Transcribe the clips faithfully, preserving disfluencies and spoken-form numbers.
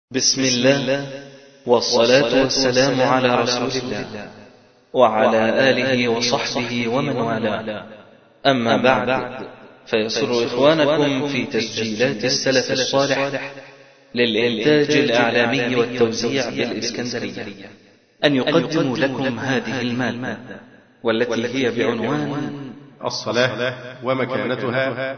بسم الله والصلاة والسلام على رسول الله وعلى آله وصحبه ومن والاه. أما بعد، فيسر إخوانكم في تسجيلات السلف الصالح للإنتاج الإعلامي والتوزيع بالإسكندرية أن يقدموا لكم هذه المادة، والتي هي بعنوان الصلاة ومكانتها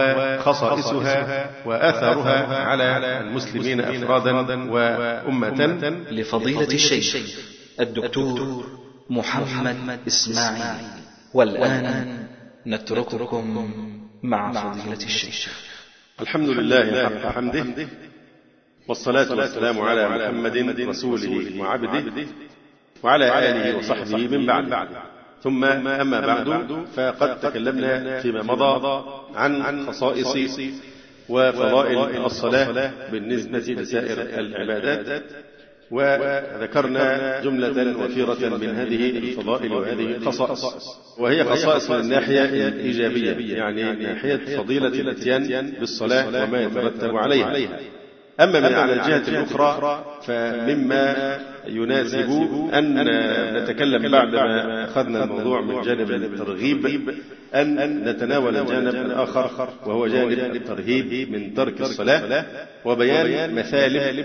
وخصائصها وآثارها على المسلمين أفرادا وأمة، لفضيلة الشيخ الدكتور محمد إسماعيل. والآن نترككم مع فضيلة الشيخ. الحمد لله حق حمده، والصلاة والسلام على محمد رسوله وعبده وعلى آله وصحبه من بعد. ثم أما بعد، فقد تكلمنا فيما مضى عن خصائص وفضائل الصلاة بالنسبة لسائر العبادات، وذكرنا جملة وفيرة من هذه الفضائل وهذه الخصائص، وهي خصائص من الناحية الإيجابية، يعني ناحية فضيلة الاتيان بالصلاة وما يترتب عليها. أما من على الجهة الأخرى، فمما يناسب أن نتكلم بعد ما أخذنا الموضوع من جانب الترغيب أن نتناول الجانب الآخر، وهو جانب الترهيب من ترك الصلاة وبيان مثالب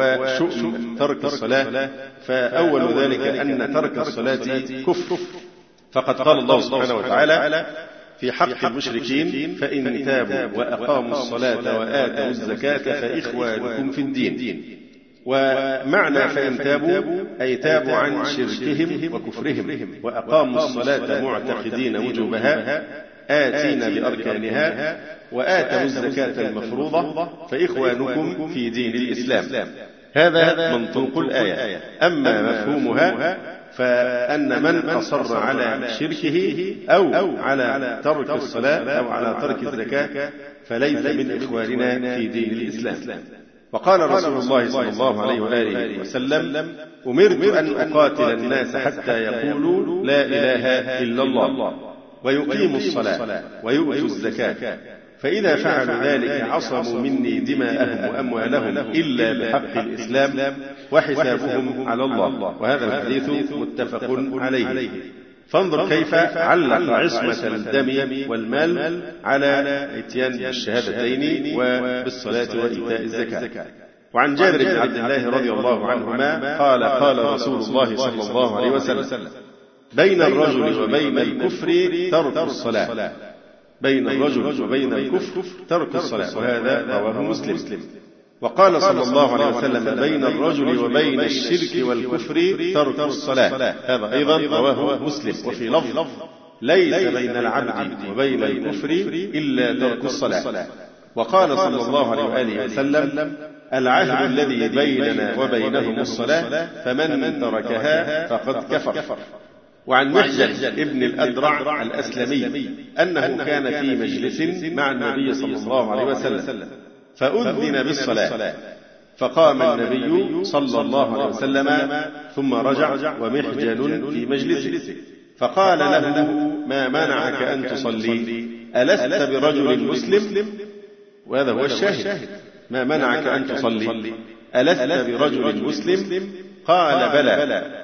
وشؤم ترك الصلاة. فأول ذلك أن ترك الصلاة كفر، فقد قال الله سبحانه وتعالى في حق المشركين: فإن تابوا وأقاموا الصلاة وآتوا الزكاة فإخوانكم في الدين. ومعنى فإن تابوا أي تابوا عن شركهم وكفرهم، وأقاموا الصلاة معتقدين وجوبها آتين بأركانها، وآتوا الزكاة المفروضة فإخوانكم في دين الإسلام. هذا منطوق الآية. أما مفهومها فأن من أصر على شركه أو على ترك الصلاة أو على ترك الزكاة فليس من إخواننا في دين الإسلام. وقال رسول الله صلى الله عليه وآله وسلم: أمرت أن أقاتل الناس حتى يقولوا لا إله إلا الله ويقيموا الصلاة ويؤتوا الزكاة، فإذا فعلوا ذلك عصموا مني دماءهم وأموالهم إلا بحق الإسلام وحسابهم على الله. وهذا الحديث متفق عليه. فانظر كيف علق عصمة الدم والمال على اتيان الشهادتين وبالصلاة وإيتاء الزكاة. وعن جابر بن عبد الله رضي الله عنهما قال: قال رسول الله صلى الله عليه وسلم: بين الرجل وبين الكفر ترك الصلاة. بين الرجل وبين الكفر ترك الصلاة. وهذا رواه مسلم. وقال صلى الله عليه وسلم: بين الرجل وبين الشرك والكفر ترك الصلاة. هذا أيضا رواه مسلم. وفي لفظ: ليس بين العبد وبين الكفر إلا ترك الصلاة. وقال صلى الله عليه وآله وسلم: العهد الذي بيننا وبينهم الصلاة، فمن تركها فقد كفر. وعن محجن ابن الأدرع الأسلمي أنه كان في مجلس مع النبي صلى الله عليه وسلم، فأذن بالصلاة، فقام النبي صلى الله عليه وسلم ثم رجع ومحجن في مجلسه، فقال له: ما منعك أن تصلي؟ ألست برجل مسلم؟ وهذا هو الشاهد: ما منعك أن تصلي؟ ألست برجل مسلم؟ قال: بلى،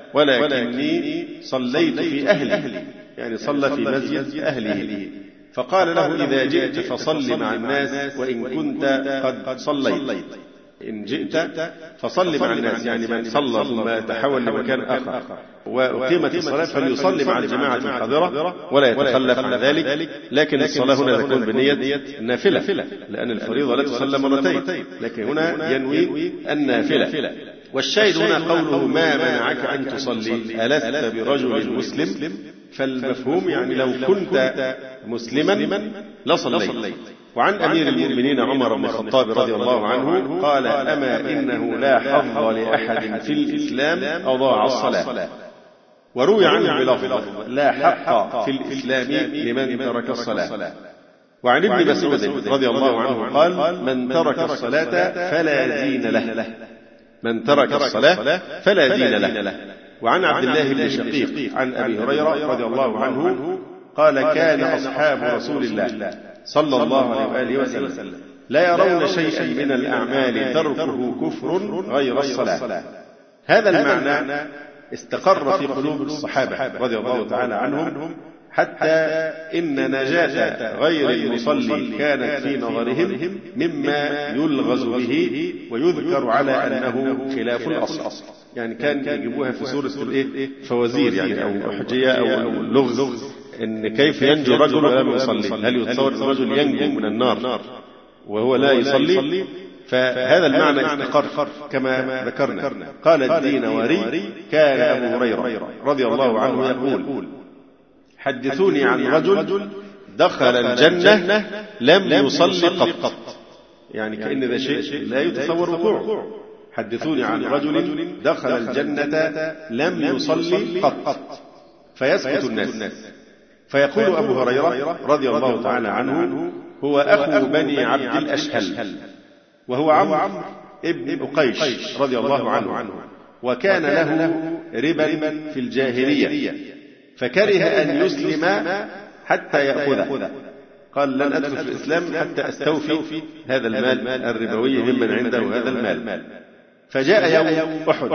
ولكني صليت في أهلي، يعني صلى في مسجد أهله. فقال له: إذا جئت فصل مع الناس وإن كنت قد صليت. إن جئت فصل مع الناس، يعني من صلى ثم تحول لمكان آخر وأقيمت الصلاة فليصلي مع الجماعة الحاضرة ولا يتخلف عن ذلك. لكن الصلاة هنا تكون بنية النافلة، لأن الفريضة لا تصلى مرتين، لكن هنا ينوي النافلة. والشاهد هنا قوله: ما منعك أن تصلي؟ ألست برجل مسلم؟ فالمفهوم يعني لو كنت مسلما لصليت. وعن أمير المؤمنين عمر بن الخطاب رضي الله عنه قال: أما إنه لا حظ لأحد في الإسلام أضاع الصلاة. وروي عنه بلفظ: لا حق في الإسلام لمن ترك الصلاة. وعن ابن مسعود رضي الله عنه قال: من ترك الصلاة فلا دين له. من ترك الصلاة فلا دين له. وعن عبد الله بن شقيق عن أبي هريرة رضي الله عنه قال: كان أصحاب رسول الله صلى الله عليه وآله وسلم لا يرون شيئا من الأعمال تركه كفر غير الصلاة. هذا المعنى استقر في قلوب الصحابة رضي الله تعالى عنهم، حتى إن نجاة غير المصلي كانت في نظرهم مما يلغز به ويذكر على أنه خلاف الأصل. يعني كان يجيبوها في سورة الفوازير يعني أو حجية أو اللغز، إن كيف ينجو رجل ولم يصلي، هل يتصور الرجل ينجو من النار وهو لا يصلي؟ فهذا المعنى استقر كما ذكرنا. قال الدينوري كان أبو هريرة رضي الله عنه يقول: حدثوني عن رجل دخل الجنة لم يصلي قط. يعني كأن ذا شيء لا يتصور وقوعه. حدثوني عن رجل دخل الجنة لم يصلي قط. فيسكت الناس، فيقول أبو هريرة رضي الله تعالى عنه: هو أخو بني عبد الأشهل، وهو عمرو ابن أقيش رضي الله عنه، وكان له ربا في الجاهلية، فكره أن يسلم حتى يأخذه. قال: لن أدخل في الإسلام حتى أستوفي هذا المال الربوي ممن عنده هذا المال. فجاء يوم أحد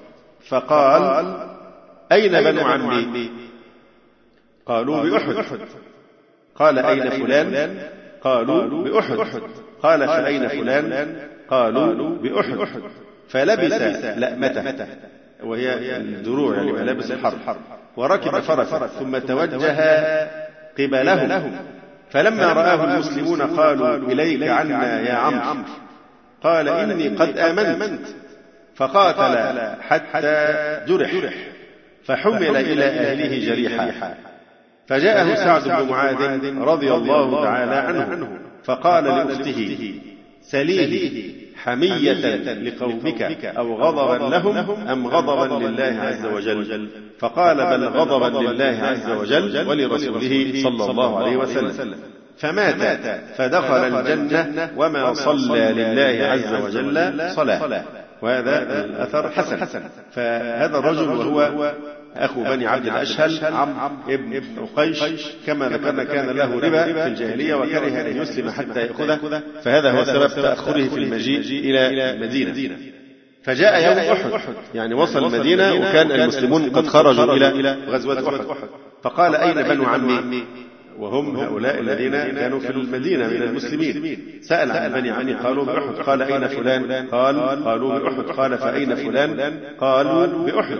فقال: أين بنو عمي؟ قالوا: بأحد. قال: أين فلان؟ قالوا: بأحد. قال: فأين فلان؟ قالوا: بأحد. فلبس لأمته، وهي الدروع يعني ملابس الحرب، وركب فرسا ثم توجه قبلهم. فلما رآه المسلمون قالوا: إليك عنا يا عمرو. قال: إني قد آمنت. فقاتل حتى جرح، فحمل إلى أهله جريحا. فجاءه سعد بن معاذ رضي الله تعالى عنه فقال لأخته: سليه حمية لقومك أو غضبا لهم أم غضبا لله عز وجل؟ فقال: بل غضبا لله عز وجل ولرسوله صلى الله عليه وسلم. فمات فدخل الجنة وما صلى لله عز وجل صلاة. وهذا الأثر حسن. فهذا الرجل وهو أخو بني عبد الأشهل عمرو ابن أقيش كما ذكرنا كان له ربا في الجاهلية وكره أن يسلم حتى يأخذه، فهذا هو سبب تأخره في المجيء إلى المدينة. فجاء يوم أحد، يعني وصل المدينة وكان المسلمون قد خرجوا إلى غزوة أحد. فقال: أين بنو عمي؟ وهم هؤلاء الذين كانوا في المدينة من المسلمين. سأل عن بني عمي قالوا: بأحد. قال: أين فلان؟ قال: قالوا: بأحد. قال: فأين فلان؟ قالوا: بأحد.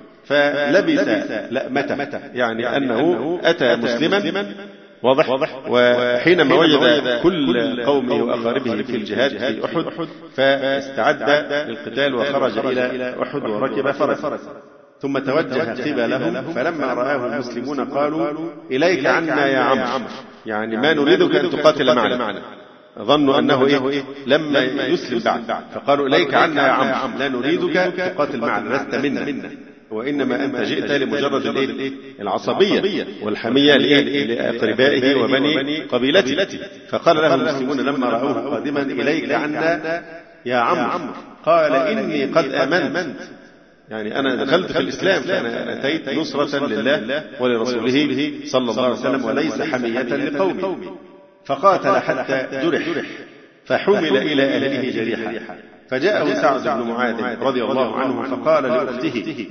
فلبس لأمته، يعني أنه أتى مسلما واضح. وحينما وجد كل قومه وأقاربه في الجهاد في أحد فاستعد للقتال وخرج إلى أحد وركب فرسا ثم توجه قبلهم. فلما رآه المسلمون قالوا: إليك عنا يا عمرو، يعني ما نريدك أن تقاتل معنا. ظنوا أنه إيه لما يسلم بعد، فقالوا: إليك عنا يا عمرو، لا نريدك تقاتل معنا، لست منا، وإنما أنت جئت لمجرد العصبية والحمية لأقربائه وبني قبيلته. فقال له المسلمون لما رأوه قادما: إليك عنا يا عمرو. قال: إني قد آمنت، يعني أنا دخلت في الإسلام، فأنا أتيت نصرة لله ولرسوله صلى الله عليه وسلم وليس حمية لقومي. فقاتل حتى جرح، فحمل إلى أهله جريحا. فجاءه سعد بن معاذ رضي الله عنه فقال لأخته: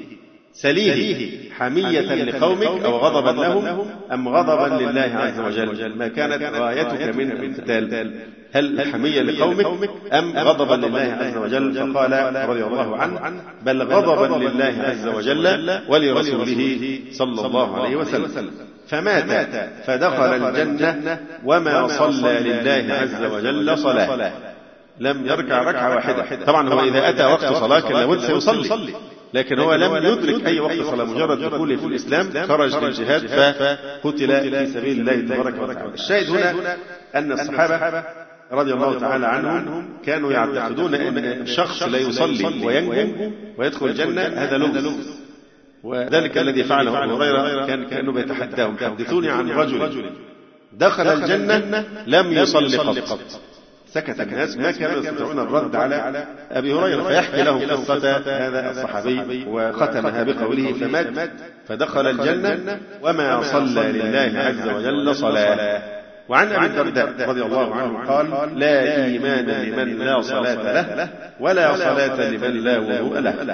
سليه حمية لقومك أو غضبا لهم أم غضبا لله عز وجل؟ ما كانت غايتك من القتال؟ هل الحمية لقومك أم غضبا لله عز وجل؟ فقال رضي الله عنه: بل غضبا لله عز وجل ولرسوله صلى الله عليه وسلم. فمات فدخل الجنة وما صلى لله عز وجل صلاة، لم يركع ركعة واحدة. طبعا هو إذا أتى وقت صلاة كان لابد سيصلي، لكن هو لم يدرك أي وقت صلاة، مجرد دخوله في الإسلام خرج للجهاد فقتل في سبيل الله تبارك وتعالى. الشاهد هنا أن الصحابة رضي الله تعالى عنهم كانوا يعتقدون أن الشخص لا يصلي وينجو ويدخل الجنة هذا لغز، وذلك الذي فعله أبو هريرة كان كأنه بيتحداهم: حدثوني عن رجل دخل الجنة لم يصلي قط. سكت الناس، ما كانوا يستطيعون الرد على أبي هريرة، فيحكي لهم قصة هذا الصحابي وختمها بقوله: فمات فدخل الجنة وما صلى لله عز وجل صلاة. وعن أبي الدرداء رضي الله عنه قال: لا إيمان لمن لا صلاة له ولا صلاة لمن لا وضوء له.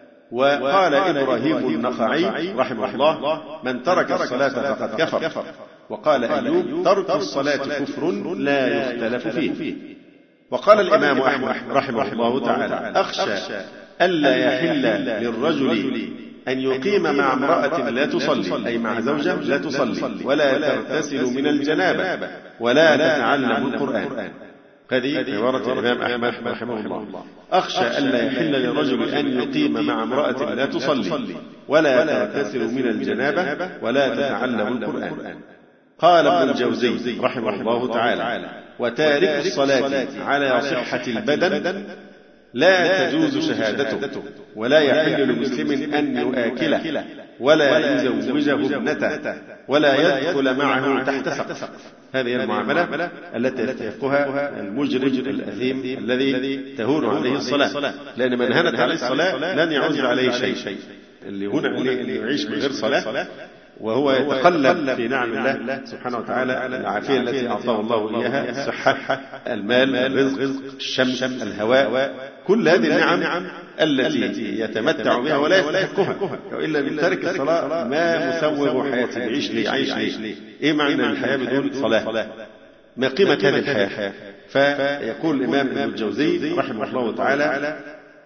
وقال إبراهيم النخعي رحمه الله: من ترك الصلاة فقد كفر. وقال أيوب: ترك الصلاة كفر لا يختلف فيه. وقال الإمام أحمد رحمه الله تعالى: أخشى ألا يحل للرجل أن يقيم مع امرأة لا تصلي، أي مع زوجة لا تصلي، ولا تغتسل من الجنابة، ولا تتعلم القرآن. هذه عبارة الإمام أحمد رحمه الله. أخشى ألا يحل للرجل أن يقيم مع امرأة لا تصلي، ولا تغتسل من الجنابة، ولا تتعلم القرآن. قال ابن الجوزي رحمه الله تعالى: وتارك الصلاة على صحة البدن لا تجوز شهادته، ولا يحل لمسلم أن يؤكله، ولا يزوجه ابنته، ولا يدخل معه تحت سقف. هذه المعاملة التي يستحقها المجرم الأثيم الذي تهون عليه الصلاة، لأن من هانت عليه الصلاة لن يعوز عليه شيء. اللي هنا اللي يعيش من غير صلاة وهو يتقلب في نعم الله سبحانه وتعالى، العافية التي أعطاه الله إياها، الصحة، المال، الرزق، الشمس، الهواء، كل هذه النعم التي يتمتع بها ولا يستحقها، وإلا من ترك الصلاة ما مسوغ حياتي، يعيش لي عيش لي. إيه معنى الحياة بدون صلاة؟ ما قيمة هذه الحياة؟ فيقول الإمام ابن الجوزي رحمه الله تعالى: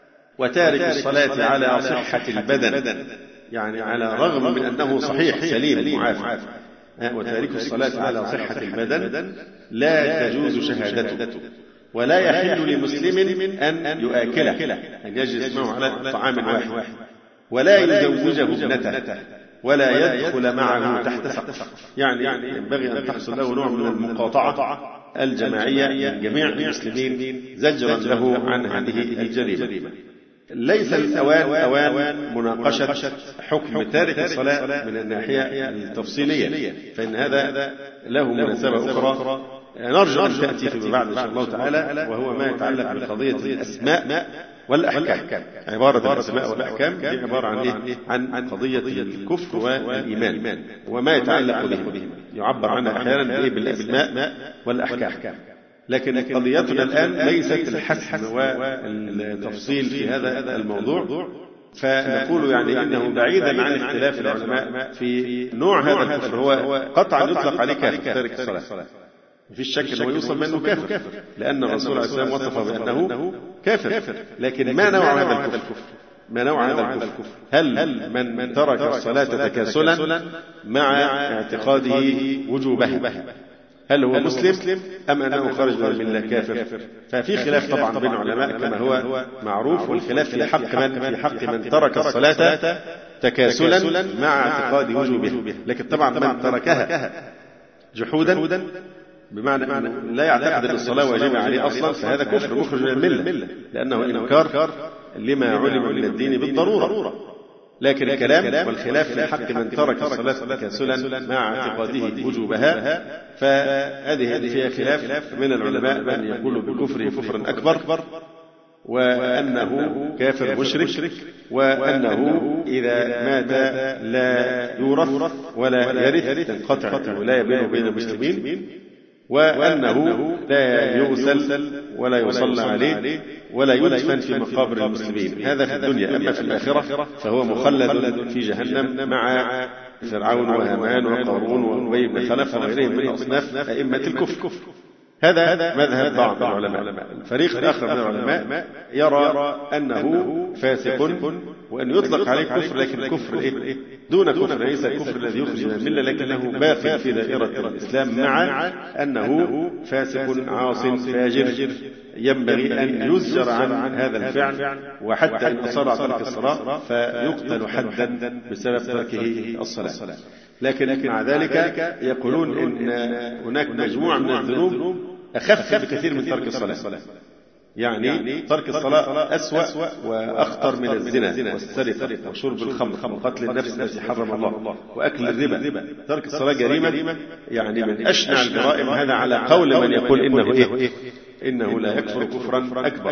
وتارك الصلاة على صحة البدن، يعني على رغم من أنه صحيح سليم معافى، وتارك الصلاة على صحة البدن لا تجوز شهادته، ولا يحل لمسلم أن يؤكله، أن يجلس معه على طعام واحد، ولا يزوجه ابنته، ولا يدخل معه تحت سقف. يعني ينبغي أن تحصل له نوع من المقاطعة الجماعية من جميع المسلمين زجرا له عن هذه الجريمة. ليس الأوان أوان مناقشة حكم تارك الصلاة من الناحية التفصيلية، فإن هذا له مناسبة أخرى نرجو أن تأتي فيما بعد إن شاء الله تعالى، وهو ما يتعلق بقضية الأسماء والأحكام. عبارة الأسماء والأحكام دي عبارة عن إيه؟ عن قضية الكفر والإيمان وما يتعلق بهم، يعبر عنها أحيانا بالأسماء والأحكام. لكن قضيتنا الآن ليست الحسم والتفصيل في هذا الموضوع، فنقول يعني إنه بعيدا عن اختلاف العلماء في نوع هذا الكفر، هو قطعا يطلق عليه كافر تارك الصلاة، في الشك أنه يوصل منه كافر، لأن الرسول عليه السلام وصف بأنه كافر. لكن ما نوع هذا الكفر؟ ما نوع هذا الكفر؟ هل من ترك الصلاة تكاسلا مع اعتقاده وجوبها، هل هو مسلم أم أنه خرج من الملة كافر؟ ففي خلاف طبعا بين العلماء كما هو معروف، والخلاف في حق من في حق من ترك الصلاة تكاسلا مع اعتقاد وجوبها. لكن طبعا من تركها جحودا بمعنى أنه لا يعتقد أن الصلاة واجبة عليه أصلا، فهذا كفر مخرج من الملة، لأنه إنكار لما علم من الدين بالضرورة. لكن الكلام والخلاف في حق من ترك الصلاة تكاسلا مع اعتقاده وجوبها، فهذه فيها خلاف من العلماء، من يقول بكفره كفرا أكبر، وأنه كافر مشرك، وأنه إذا مات لا يورث ولا يرث، تنقطع الولاية بينه وبين المسلمين، وأنه لا يغسل ولا يصلى عليه ولا يدفن في مقابر المسلمين. هذا في الدنيا. أما في الآخرة فهو مخلد في جهنم مع فرعون وهامان وقارون وأبي بن خلف وغيرهم من أصناف أئمة الكفر. هذا مذهب بعض العلماء. الفريق الآخر من العلماء يرى أنه فاسق، وأن يطلق عليه كفر، لكن الكفر إيه؟ دون كفر، ليس الكفر الذي يخرج من الملة، لكنه باق في دائرة الإسلام، مع أنه فاسق عاص فاجر ينبغي أن يزجر عن هذا الفعل، وحتى إن أصر على ترك الصلاة فيقتل حدا بسبب تركه الصلاة. لكن مع ذلك يقولون إن هناك مجموعة من الذنوب أخف بكثير من ترك الصلاة. يعني ترك الصلاة أسوأ وأخطر من الزنا والسرقة وشرب الخمر وقتل النفس التي حرم الله وأكل الربا. ترك الصلاة جريمة يعني من أشنع الجرائم، هذا على قول من يقول إنه إيه؟ إنه لا يكفر كفرا أكبر.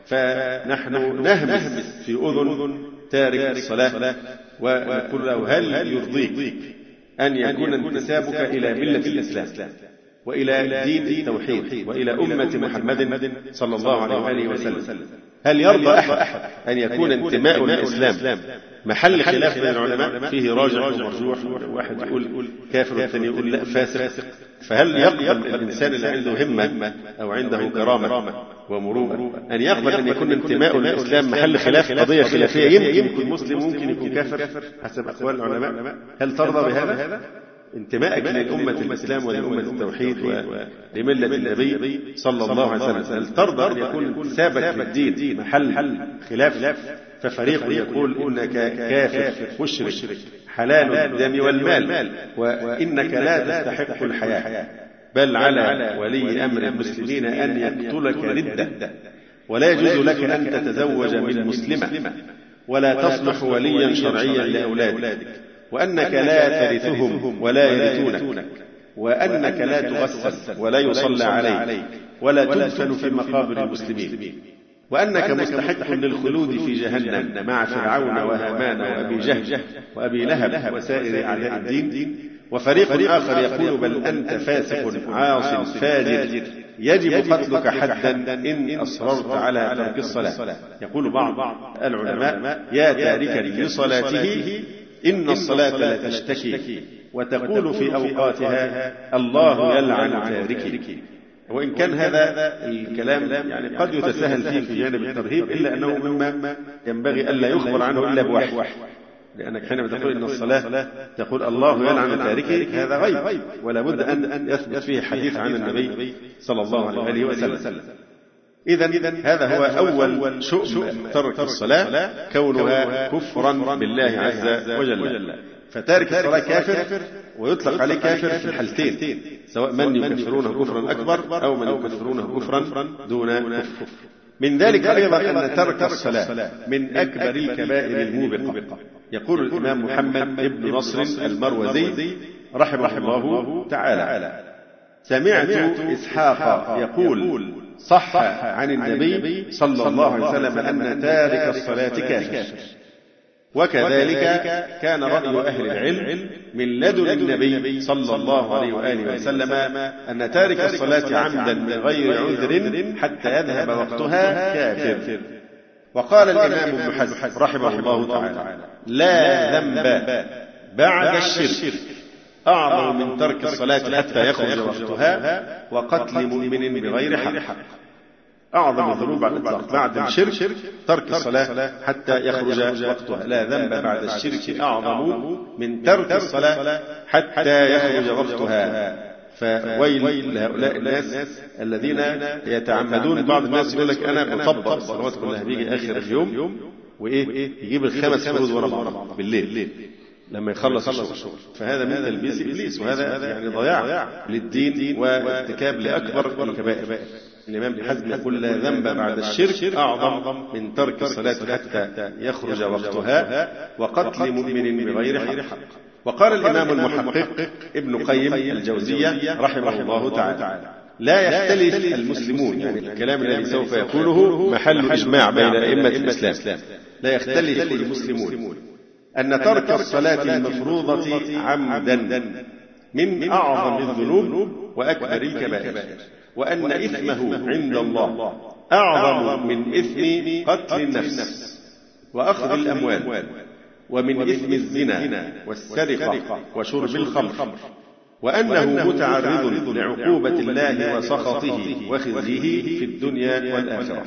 فنحن نهمس في أذن تارك الصلاة ونقول له: هل يرضيك أن يكون انتسابك إلى ملة الإسلام وإلى دين التوحيد وإلى أمة محمد صلى الله عليه وآله وسلم. هل يرضى أحد أن يكون انتماء للإسلام محل خلاف بين العلماء فيه راجح ومرجوح، واحد يقول كافر والثاني يقول لا فاسق؟ فهل يقبل الإنسان اللي عنده همة أو عنده كرامة ومروءة أن يقبل أن يكون انتماء للإسلام محل خلاف، قضية خلافية، يمكن يكون مسلم ممكن يكون كافر حسب أقوال العلماء؟ هل ترضى بهذا؟ انتمائك لأمة الإسلام ولأمة التوحيد ولملة النبي صلى الله عليه وسلم، هل ترضى أن يكون انتسابك للدين محل خلاف؟ ففريق يقول إنك كافر مشرك حلال الدم والمال وإنك لا تستحق الحياة، بل على ولي أمر المسلمين أن يقتلك ردة، ولا يجوز لك أن تتزوج من مسلمة، ولا تصلح وليا شرعيا لأولادك، وأنك لا ترثهم ولا يرثونك، وأنك لا تغسل ولا يصلى عليك ولا تدفن في مقابر المسلمين، وأنك مستحق للخلود في جهنم مع فرعون وهامان وأبي جهل وأبي لهب وسائر أعداء الدين. وفريق آخر يقول بل أنت فاسق عاص فاجر يجب قتلك حدا إن أصررت على ترك الصلاة. يقول بعض العلماء يا تاركا لصلاته إن الصلاة لا تشتكي، وتقول في أوقاتها الله يلعن تاركي. وإن كان هذا الكلام يعني قد يتساهل فيه في جانب الترهيب، إلا أنه مما ينبغي ألا يخبر عنه إلا بوحي، لأنك حينما تقول إن الصلاة تقول الله يلعن تاركي هذا غيب، ولا بد أن يثبت فيه حديث عن النبي صلى الله عليه وسلم. إذن هذا هو أول شؤم ترك الصلاة، كونها كفرا بالله عز وجل. فتارك الصلاة كافر، ويطلق عليه كافر في الحالتين، سواء من يكفرونه كفرا أكبر أو من يكفرونه كفرا دون كفر. من ذلك أيضا أن ترك الصلاة من أكبر الكبائر الموبقة. يقول الإمام محمد بن نصر المروزي رحمه الله تعالى: سمعت إسحاق يقول صح عن النبي صلى الله عليه وسلم أن تارك الصلاة كافر. وكذلك كان رأي أهل العلم من لدن النبي صلى الله عليه وآله وسلم أن تارك الصلاة عمدا من غير عذر حتى يذهب وقتها كافر. وقال الإمام ابن حزم رحمه الله تعالى: لا ذنب بعد الشرك أعظم من ترك الصلاة حتى يخرج وقتها وقتل مؤمن بغير حق. أعظم الذنوب على الإطلاق بعد الشرك ترك الصلاة حتى يخرج وقتها. لا ذنب بعد الشرك أعظم من ترك الصلاة حتى يخرج وقتها. فويل لهؤلاء الناس الذين يتعمدون. بعض الناس يقول لك أنا بطبق الصلوات كلها، بيجي آخر اليوم وإيه يجيب الخمس فروض ورا بعض بالليل لما يخلص الشغل، فهذا من تلبيس إبليس، وهذا يعني ضياع للدين وارتكاب لأكبر الكبائر. الإمام ابن حزم يقول لا ذنب بعد الشرك أعظم من ترك الصلاة حتى يخرج وقتها وقتل مؤمن بغير حق. وقال الإمام المحقق ابن قيم الجوزية رحمه الله تعالى: لا يختلف المسلمون، يعني الكلام الذي سوف يقوله محل إجماع بين أئمة الإسلام، لا يختلف المسلمون أن ترك الصلاة المفروضة عمدا من أعظم الذنوب وأكبر الكبائر، وأن إثمه عند الله أعظم من إثم قتل النفس وأخذ الأموال، ومن إثم الزنا والسرقة وشرب الخمر، وأنه متعرض لعقوبة الله وسخطه وخزيه في الدنيا والآخرة.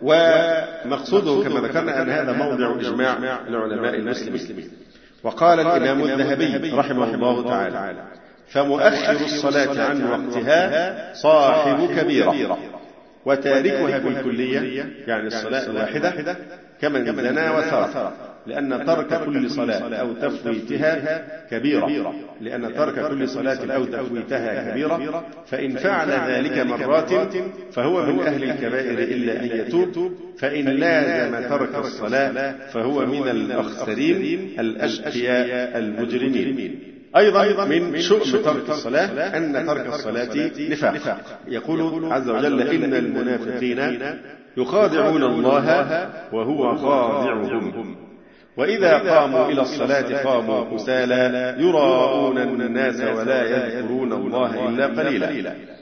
ومقصوده كما ذكرنا أن هذا موضع إجماع لعلماء المسلمين. وقال الإمام الذهبي رحمه الله تعالى: فمؤخر الصلاة عن وقتها صاحب كبيرة، وتاركها بالكلية يعني الصلاة الواحدة كمن زنى وسرق، لأن ترك كل صلاة أو تفويتها كبيرة، لأن ترك كل صلاة أو تفويتها كبيرة، فإن فعل ذلك مرات فهو من أهل الكبائر إلا أن يتوب، فإن لازم ترك الصلاة فهو من الأخسرين الأشقياء المجرمين. أيضا من شؤم ترك الصلاة أن ترك الصلاة نفاق. يقول عز وجل: إن المنافقين يخادعون الله وهو خادعهم، وإذا قاموا إلى الصلاة قاموا كسالى يراءون الناس ولا يذكرون الله إلا قليلا.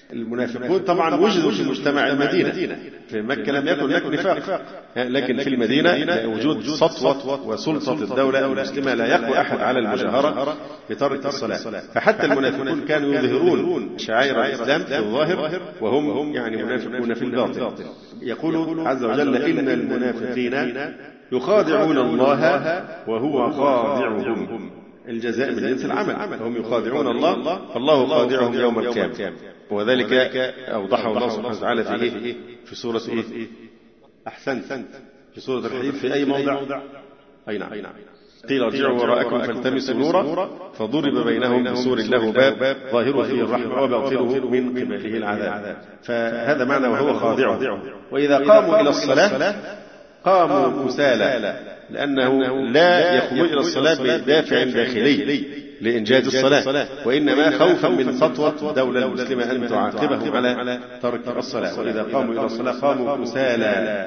المنافقون طبعا وجدوا في مجتمع المدينة، في مكة لم يكن هناك نفاق، لكن في المدينة وجود سطوة وسلطة الدولة المسلمة لا يقوى أحد على المجاهرة بترك الصلاة، فحتى المنافقون كانوا يظهرون شعائر الإسلام في الظاهر وهم يعني منافقون في الباطن. يقول عز وجل: إن المنافقين يخادعون الله وهو خادعهم. الجزاء من جنس العمل، هم يخادعون الله فالله خادعهم يوم القيامة. وذلك أوضحه الله سبحانه وتعالى في إيه؟ في سورة إيه؟ أحسنت، في سورة الحديد في أي موضع؟ أي نعم، قيل ارجعوا وراءكم فالتمسوا نورا فضرب بينهم بسور له باب ظاهره فيه الرحمة وباطنه من قبله العذاب. فهذا معنى وهو خادعهم. وإذا قاموا إلى الصلاة قاموا كسالى، لأنه لا يقوم إلى الصلاة بدافع داخلي لإنجاز الصلاة، وإنما خوفا من سطوة الدولة المسلمة أن تعاقبهم على ترك الصلاة. وإذا قاموا إلى الصلاة قاموا كسالى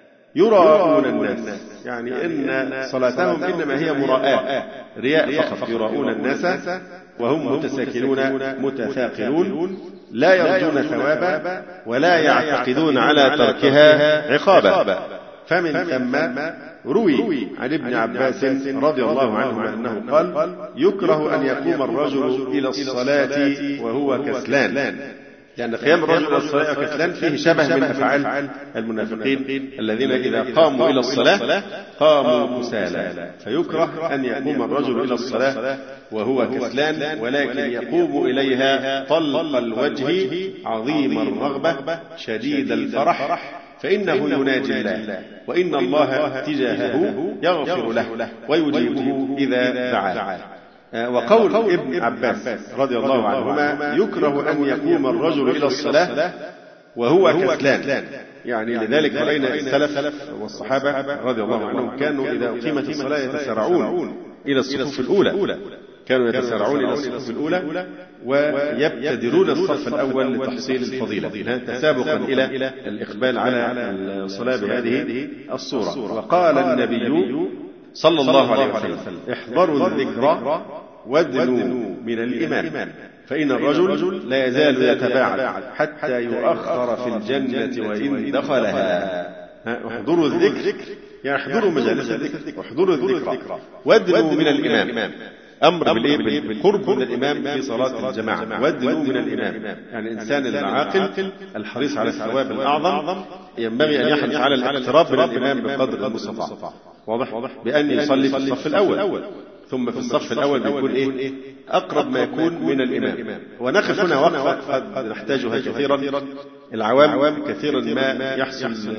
يراءون الناس، يعني إن صلاتهم إنما هي مراءة، رياء فقط، يراءون الناس وهم متساكنون متثاقلون لا يرجون ثوابا ولا يعتقدون على تركها عقابا. فمن ثم روي عن ابن عباس رضي الله عنه أنه قال: يكره أن يقوم الرجل إلى الصلاة وهو كسلان، لأن قيام الرجل إلى الصلاة كسلان فيه شبه من أفعال المنافقين الذين إذا قاموا إلى الصلاة قاموا كسالى. فيكره أن يقوم الرجل إلى الصلاة وهو كسلان، ولكن يقوم إليها طلق الوجه عظيم الرغبة شديد الفرح، فإنه يناجي الله، وإن الله تجاهه يغفر له ويجيبه إذا دعاه. وقول ابن عباس رضي الله عنهما: يكره أن يقوم الرجل إلى الصلاة وهو كسلان، يعني لذلك رأينا السلف والصحابة رضي الله عنهم كانوا إذا أقيمت الصلاة يتسارعون إلى الصفوف الأولى، كانوا يتسارعون إلى الصفوف الأولى ويبتدرون الصف الأول لتحصيل الفضيلة تسابقا إلى الإقبال على الصلاة بهذه الصورة. وقال النبي صلى الله عليه وسلم: احضروا الذكر وادنوا من الإمام، فإن الرجل لا يزال يتباعد حتى يؤخر في الجنة وإن دخلها. احضروا الذكر، يعني احضروا مجالس الذكر، واحضروا الذكر وادنوا من الإمام، أمر بالقرب من الإمام في صلاة الجماعة. وادنوا من الإمام، يعني الإنسان العاقل الحريص على الثواب الأعظم ينبغي أن يحرص على الاقتراب من الإمام بقدر المستطاع، واضح؟ بأن يصلي في الصف الأول، ثم في الصف الأول بيكون إيه؟ أقرب ما يكون من الإمام. ونقف هنا وقفة قد نحتاجها كثيرا، العوام كثيرا ما يحصل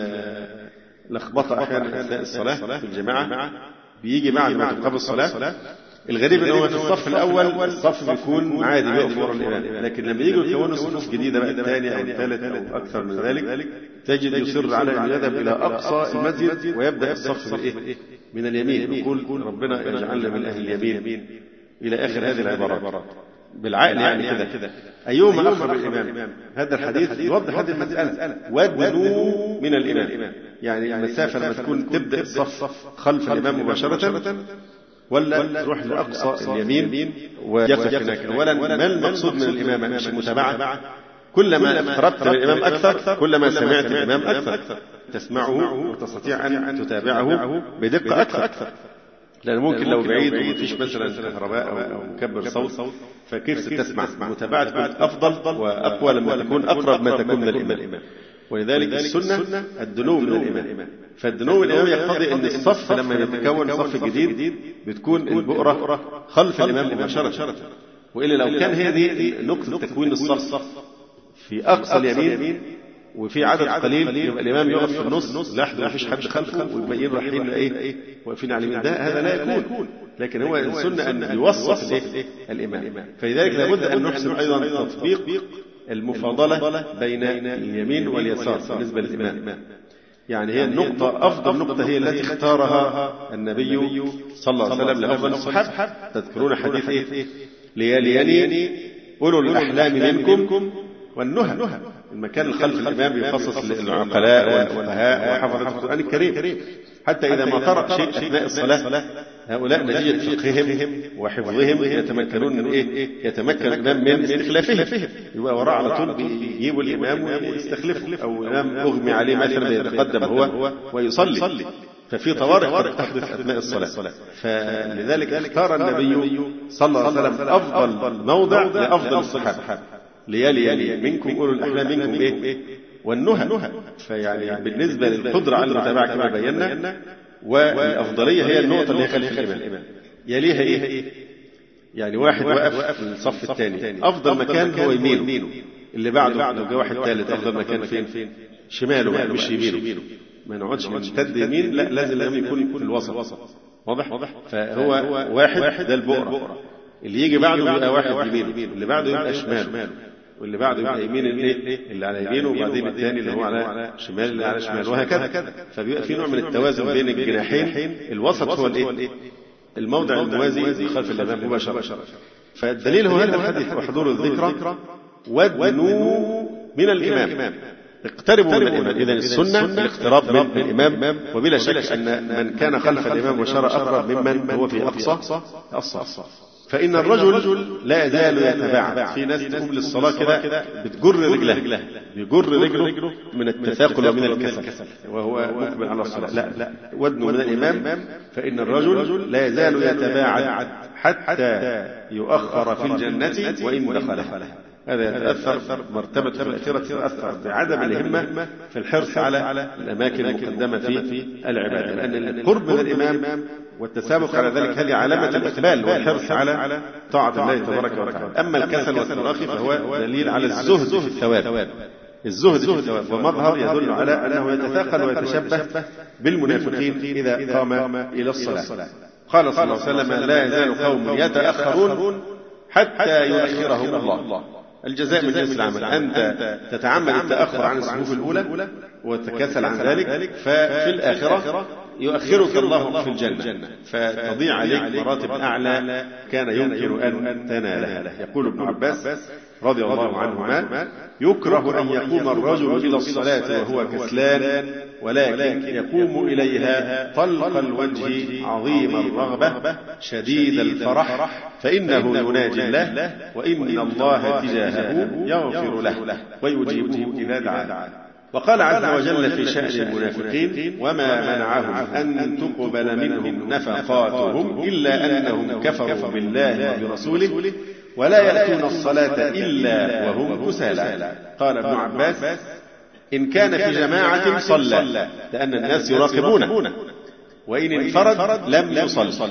لخبطة أحيانا أثناء الصلاة في الجماعة، بيجي بعد ما تقام الصلاة. الغريب أنه في الصف الأول الصف بيكون عادي بيقف ورا الإمام، لكن لما يجوا يكونوا صفوف جديدة بقى الثانية أو الثالث أو أكثر من ذلك، تجد يصر على أن يذهب إلى أقصى المسجد ويبدأ الصف بالإيه؟ من اليمين، يقول ربنا يجعلنا من أهل اليمين إلى آخر هذه العبارات بالعقل، يعني كده أيهما أقرب الإمام. هذا الحديث يوضح هذه المسألة، وادنوا من الإمام، يعني المسافة لما تكون تبدأ الصف خلف الإمام مباشرة ولا تروح لأقصى اليمين ويقف هناك. أولا ما المقصود من الإمام؟ مش المتابعة، كلما اقتربت من الإمام أكثر كلما سمعت الإمام أكثر، تسمعه وتستطيع أن تتابعه بدقة أكثر، لأن ممكن لو بعيد ومفيش مثلا كهرباء أو مكبر صوت فكيف ستسمع؟ المتابعة تكون أفضل وأقوى لما تكون أقرب ما تكون من الإمام. ولذلك السنة الدنو من الإمام، فالدنو من الإمام يقتضي أن الصف لما يتكون صف جديد بتكون البؤرة خلف الإمام مباشرة، وإلا لو كان هذه نقطة تكوين الصف في أقصى اليمين وفي عدد قليل يبقى الإمام يقف في النص لحد ما فيش حد خلفه والباقيين رايحين إيه واقفين على اليمين، ده هذا لا يكون. لكن هو السنة أن يوصف الإمام، فلذلك لابد أن نحسن أيضا تطبيق المفاضلة بين اليمين واليسار بالنسبة للإمام. يعني هي النقطة أفضل نقطة هي التي اختارها النبي صلى الله عليه وسلم لأفضل الصحابة. تذكرون حديث إيه؟ ليليني أولو الأحلام منكم والنهى، المكان الخلف الإمام يخصص للعقلاء والفقهاء وحفظة القرآن الكريم، حتى إذا ما طرأ شيء أثناء الصلاة هؤلاء نتيجة فقههم وحفظهم يتمكنون من إيه؟ يتمكن الإمام من استخلافهم، يبقى وراء على طول بيجيبوا الإمام ويستخلفه، أو الإمام أغمي عليه مثلا يتقدم هو ويصلي، ففي طوارئ قد تحدث أثناء الصلاة. فلذلك اختار النبي صلى الله عليه وسلم أفضل موضع لأفضل الصحابة، ليالي يلي منكم أولو الأحلام منكم إيه؟ والنهى. فيعني بالنسبة للقدرة على المتابعة كما بينا، والأفضلية هي النقطة اللي هي خلف الإمام، يليها إيه؟ يعني واحد واقف في الصف الثاني أفضل مكان هو يمينه، اللي بعده لو جه واحد ثالث أفضل مكان فين؟ شماله مش يمينه، ما نقعدش نمتد يمين، لا لازم يكون في الوسط. واضح؟ فهو واحد ده البؤرة، اللي يجي بعده يبقى واحد يمينه، اللي بعده يبقى شماله، واللي بعده يبقى يمين الايه اللي على يمينه، وبعدين الثاني اللي هو على شمال اللي على شمال، وهكذا. فبيبقى في نوع من التوازن بين الجناحين. الوسط هو الايه الموضع الموازي خلف الامام مباشره. فالدليل هو هذا الحديث: وحضور الذكرى وادنوا من الامام، اقتربوا من الامام. اذا السنه الاقتراب من الامام، وبلا شك ان من كان خلف الامام وشرع اقرب ممن هو في اقصى الصف. فإن الرجل لا يزال يتباعد. في ناس تقوم للصلاة كده بتجر رجلها، بيجر رجله من التثاقل ومن الكسل وهو مقبل على الصلاة. لا لا، ودنوا من الإمام. فإن الرجل لا يزال يتباعد حتى يؤخر في الجنة وإن دخلها. هذا يتأثر مرتبة في الآخرة، تتأثر بعدم الهمة في الحرص على الأماكن المقدمة في العبادة، لأن القرب من الإمام والتسابق على ذلك هذه علامة الإقبال والحرص على طاعة الله تبارك وتعالى. أما الكسل والتراخي فهو دليل على الزهد في الثواب، الزهد في الثواب، ومظهر يدل على أنه يتثاقل ويتشبه بالمنافقين إذا قام إلى الصلاة. قال صلى الله عليه وسلم: لا يزال قوم يتأخرون حتى يؤخرهم الله. الجزاء من جنس العمل. أنت تتعمد التأخر عن الصفوف الأولى وتكسل عن ذلك، ففي الآخرة يؤخرك الله في الجنة، فتضيع عليك مراتب أعلى كان يمكن أن تنالها. يقول ابن عباس رضي الله عنهما: يكره أن يقوم الرجل إلى الصلاة وهو كسلان، ولكن يقوم إليها طلق الوجه عظيم الرغبة شديد الفرح، فإنه يناجي الله، وإن الله تجاهه يغفر له ويجيبه إذا دعاه. وقال عز وجل في شأن المنافقين: وما منعهم أن تقبل منهم نفقاتهم إلا أنهم كفروا بالله وبرسوله ولا يأتون الصلاة إلا وهم كسالى. قال ابن عباس: إن كان في جماعة صلى، لأن الناس يراقبونه، وإن انفرد لم يصل،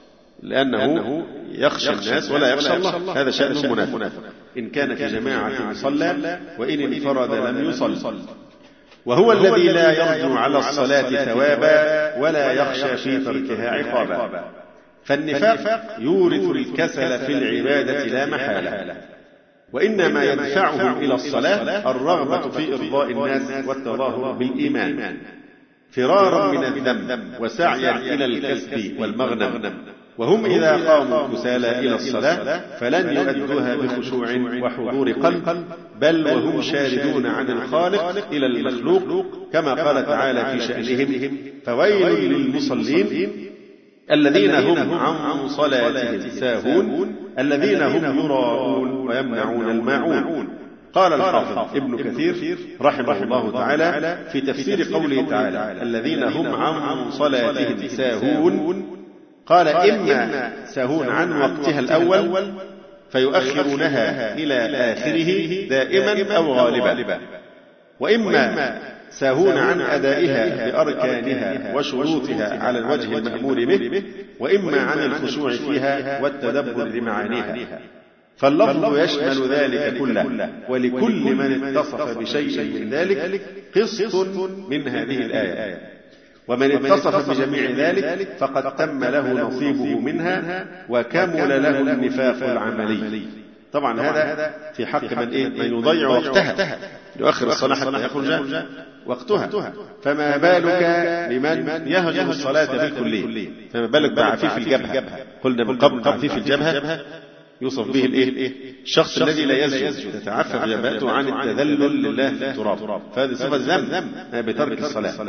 لأنه يخشى الناس ولا يخشى الله. هذا شأن المنافق. إن كان في جماعة صلى، وإن انفرد لم يصل. وهو الذي لا يرجو على الصلاة ثوابا ولا يخشى في تركها عقابا. فالنفاق يورث الكسل في العبادة لا محالة، وإنما يدفعهم إلى الصلاة الرغبة في إرضاء الناس والتظاهر بالإيمان، فرارا من الذنب وسعيا إلى الكسب والمغنم. وهم إذا قاموا كسالى إلى الصلاة فلن يؤدوها بخشوع وحضور قلب، بل وهم شاردون عن الخالق إلى المخلوق، كما قال تعالى في شأنهم: فويل للمصلين الذين هم عن صلاتهم ساهون الذين هم يراءون ويمنعون الماعون. قال الحافظ ابن كثير رحمه الله تعالى في تفسير قوله تعالى: الذين هم عن صلاتهم ساهون، قال: إما ساهون عن وقتها الأول فيؤخرونها إلى آخره دائما أو غالبا، وإما ساهون عن أدائها بأركانها وشروطها على الوجه المأمور به، وإما عن الخشوع فيها والتدبر لمعانيها. فاللفظ يشمل ذلك كله، ولكل من اتصف بشيء من ذلك قسط من هذه الآية، ومن اتصف بجميع ذلك فقد تم له نصيبه منها وكمل له النفاق العملي. طبعا هذا في حق من إيه؟ من يضيع وقتها، يؤخر الصلاة حتى يخرج وقتها. فما بالك لمن يهجر الصلاة بالكلية؟ فما بالك بعفيف الجبهة؟ قلنا من قبل عفيف الجبهة يوصف به الايه؟ الشخص الذي لا يسجد، تتعفف جبهته عن التذلل لله في التراب، فهذه صفة ذم بترك الصلاة.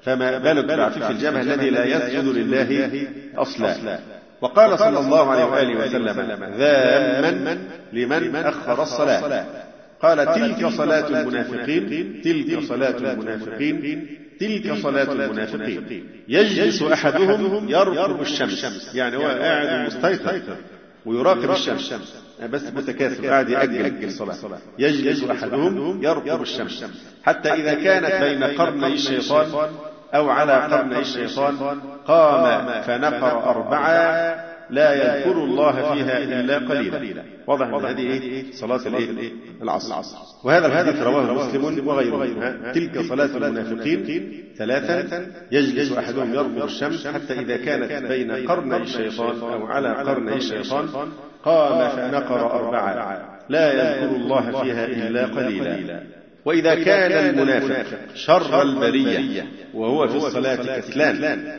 فما بالك بعفيف الجبهة الذي لا يسجد لله أصلا. وقال صلى الله عليه وآله وسلم ذاما لمن أخر الصلاة، قال تلك صلاة المنافقين، تلك صلاة المنافقين، تلك صلاة المنافقين. يجلس أحدهم يرقب الشمس، يعني هو قاعد مستيقظ ويراقب الشمس بس متكاسل قاعد يأجل الصلاة. يجلس أحدهم يرقب الشمس حتى إذا كانت بين قرني الشيطان أو على قرني الشيطان قام فنقر أربعة لا يذكر الله فيها إلا قليلا. واضح أن هذه صلاة العصر. وهذا الحديث رواه مسلم وغيره. تلك صلاة المنافقين ثلاثا، يجلس أحدهم يرقب الشمس حتى إذا كانت بين قرني الشيطان أو على قرني الشيطان قام فنقر أربعة لا يذكر الله فيها إلا قليلا. وإذا كان المنافق شر البرية وهو في الصلاة كسلان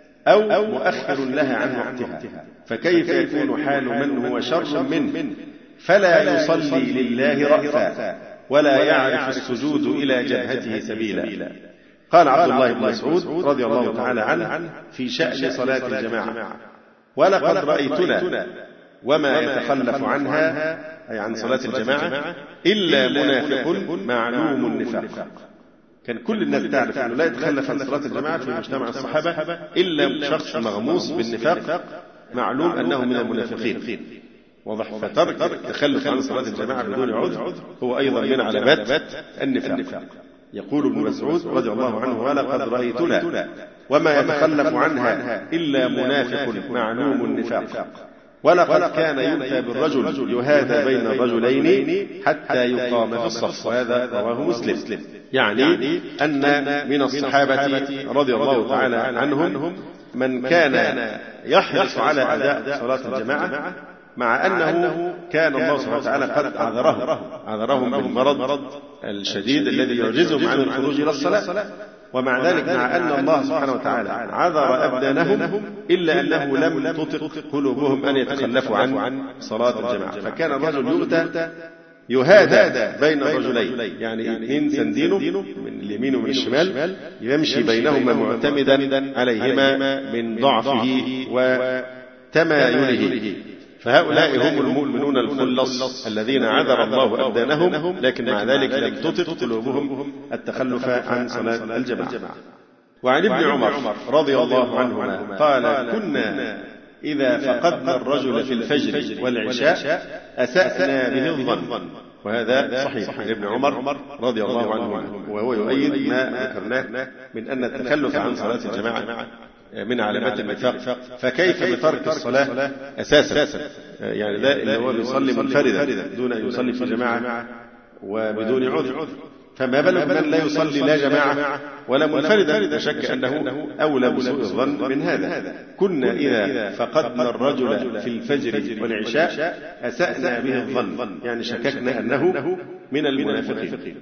أو مؤخر لها عن وقتها، فكيف يكون حال من هو شر منه فلا يصلي لله رأفا ولا يعرف السجود إلى جبهته سبيلا. قال عبد الله بن مسعود رضي الله تعالى عنه في شأن صلاة الجماعة: ولقد رأيتنا وما يتخلف عنها، أي عن صلاة الجماعة، إلا منافق معلوم النفاق. كان كل الناس تعرف أنه لا يتخلف عن صلاة الجماعة في مجتمع الصحابة إلا شخص مغموس بالنفاق معلوم أنه من المنافقين. واضح؟ فترك التخلف عن صلاة الجماعة بدون عذر هو أيضا من علامات النفاق. يقول ابن مسعود رضي الله عنه: ولقد رأيتنا وما يتخلف عنها إلا منافق معلوم النفاق، ولقد كان يؤتى بالرجل يهادى بين الرجلين حتى يقام في الصف. وهذا رواه مسلم. يعني أن من الصحابة رضي الله تعالى عنهم من كان يحرص على أداء صلاة الجماعة، مع أنه كان الله سبحانه وتعالى قد عذره عذرهم بالمرض الشديد الذي يعجزهم عن الخروج إلى الصلاة. ومع ذلك مع أن الله سبحانه وتعالى عذر أبدانهم إلا أنه لم تطق قلوبهم أن يتخلفوا عن صلاة الجماعة. فكان الرجل يؤتى يهادى بين الرجلين، يعني اثنين سندينه من اليمين ومن الشمال، يمشي بينهما معتمدا عليهما من ضعفه وتمايله. فهؤلاء هم المؤمنون الخلص الذين عذر الله أبدانهم، لكن مع ذلك لم تطق قلوبهم التخلف عن صلاة الجماعة. وعن ابن عمر رضي الله عنهما قال: كنا إذا فقدنا الرجل في الفجر والعشاء أسأنا به الظن. وهذا صحيح عن ابن عمر رضي الله عنه، وهو يؤيد ما ذكرناه من أن التخلف عن صلاة الجماعة من علامات النفاق. فكيف بترك الصلاة أساسا؟ يعني ده اللي هو بيصلي منفردا دون أن يصلي في جماعة وبدون عذر، فما بالك من لا يصلي لا جماعة ولا منفردا؟ لا شك أنه أولى بسوء الظن من هذا. كنا إذا فقدنا الرجل في الفجر والعشاء أسأنا به الظن، يعني شككنا أنه من المنافقين.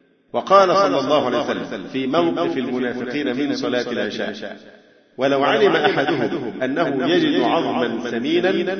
وقال صلى الله عليه وسلم في موقف المنافقين من صلاة العشاء: ولو علم أحدهم أنه يجد عظما ثمينا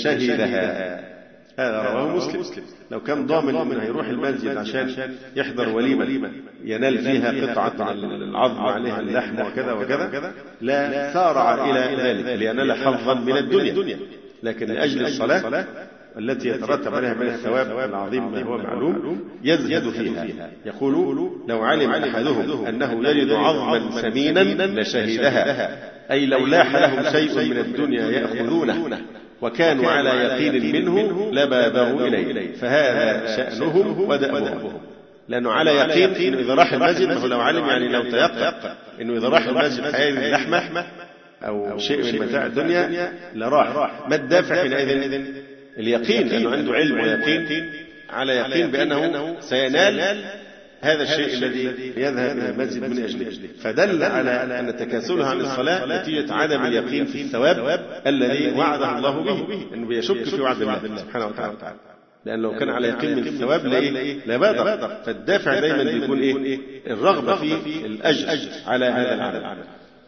لشهدها. هذا رواه مسلم. لو كان ضامن أنه هيروح المسجد عشان يحضر وليمة ينال فيها قطعة العظم عليها اللحم وكذا وكذا، لا سارع إلى ذلك لينال حظا من الدنيا، لكن لأجل الصلاة التي يترتب عليها من الثواب العظيم ما هو معلوم يزهد فيها. يقول: لو علم أحدهم أنه يجد عظما ثمينا لشهدها، أي لو لاح لهم شيء من الدنيا يأخذونه وكانوا على يقين منه لبادروا إليه. فهذا شأنهم ودأبهم، لأنه على يقين إنه إذا راح المسجد، فهو لو علم يعني لو تيقن إنه إذا راح المسجد هذه اللحمة أو شيء من متاع الدنيا لراح. ما الدافع حينئذ؟ اليقين، أنه عنده علم ويقين على يقين بأنه سينال هذا الشيء الذي يذهب إلى المسجد من أجله. فدل على أن تكاسلها عن الصلاة نتيجة عدم اليقين في الثواب الذي وعده الله به، أنه بيشك في وعد الله سبحانه وتعالى، لأن لو كان على يقين من الثواب لبادر. فالدافع دائما بيكون إيه؟ الرغبة في الأجر على هذا العمل.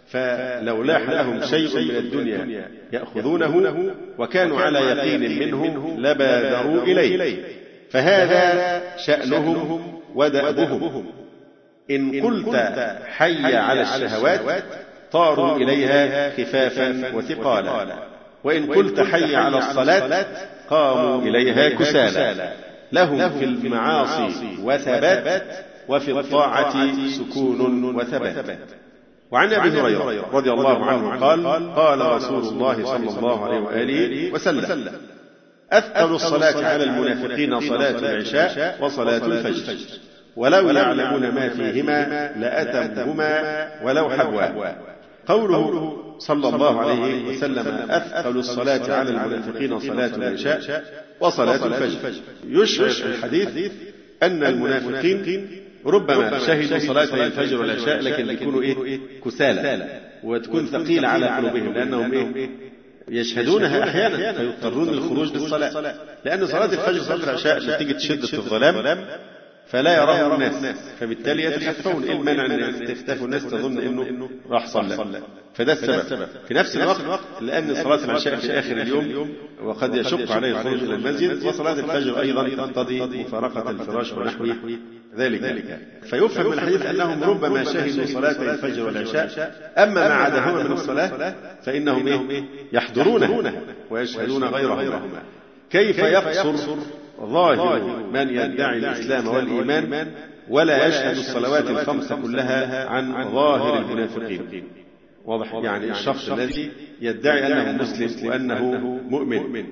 فلو لاح لهم شيء من الدنيا يأخذونه وكانوا على يقين منه لبادروا إليه. فهذا شأنهم ودأبهم. إن قلت حي على الشهوات طاروا إليها خفافا وثقالا، وإن قلت حي على الصلاة قاموا إليها كسالا، لهم في المعاصي وثبات وفي الطاعة سكون وثبات. وعن أبي هريرة رضي الله عنه قال قال رسول الله صلى الله عليه وآله وسلم أثقل الصلاة على المنافقين صلاة العشاء وصلاة الفجر، ولو يعلمون ما فيهما لأتوهما ولو حبوا. قوله صلى الله عليه وسلم أثقل الصلاة على المنافقين صلاة العشاء وصلاة الفجر يشعر الحديث أن المنافقين ربما شهدوا صلاة الفجر والعشاء لكن يكونوا إيه كسالى وتكون ثقيلة على قلوبهم، لأنهم إيه يشهدونها أحيانا فيضطرون للخروج للصلاة، لأن صلاة الفجر صلاة العشاء بتيجي تشد في الظلام فلا يراه الناس، فبالتالي يتخفون. إيه المانع أن تختفوا الناس تظن إنه راح صلى؟ فده السبب. في نفس الوقت لأن صلاة العشاء في آخر اليوم وقد يشق عليه الخروج إلى المسجد، وصلاة الفجر أيضا تقتضي مفارقة الفراش ونحو ذلك، فيفهم من الحديث أنهم ربما شهدوا صلاة الفجر والعشاء، أما ما عداهما من الصلاة فإنهم إيه يحضرونها ويشهدون غيرهما. كيف يقصر ظاهر من يدعي الإسلام والإيمان ولا يشهد الصلوات الخمس كلها عن ظاهر المنافقين؟ واضح يعني الشخص الذي يدعي أنه مسلم وأنه مؤمن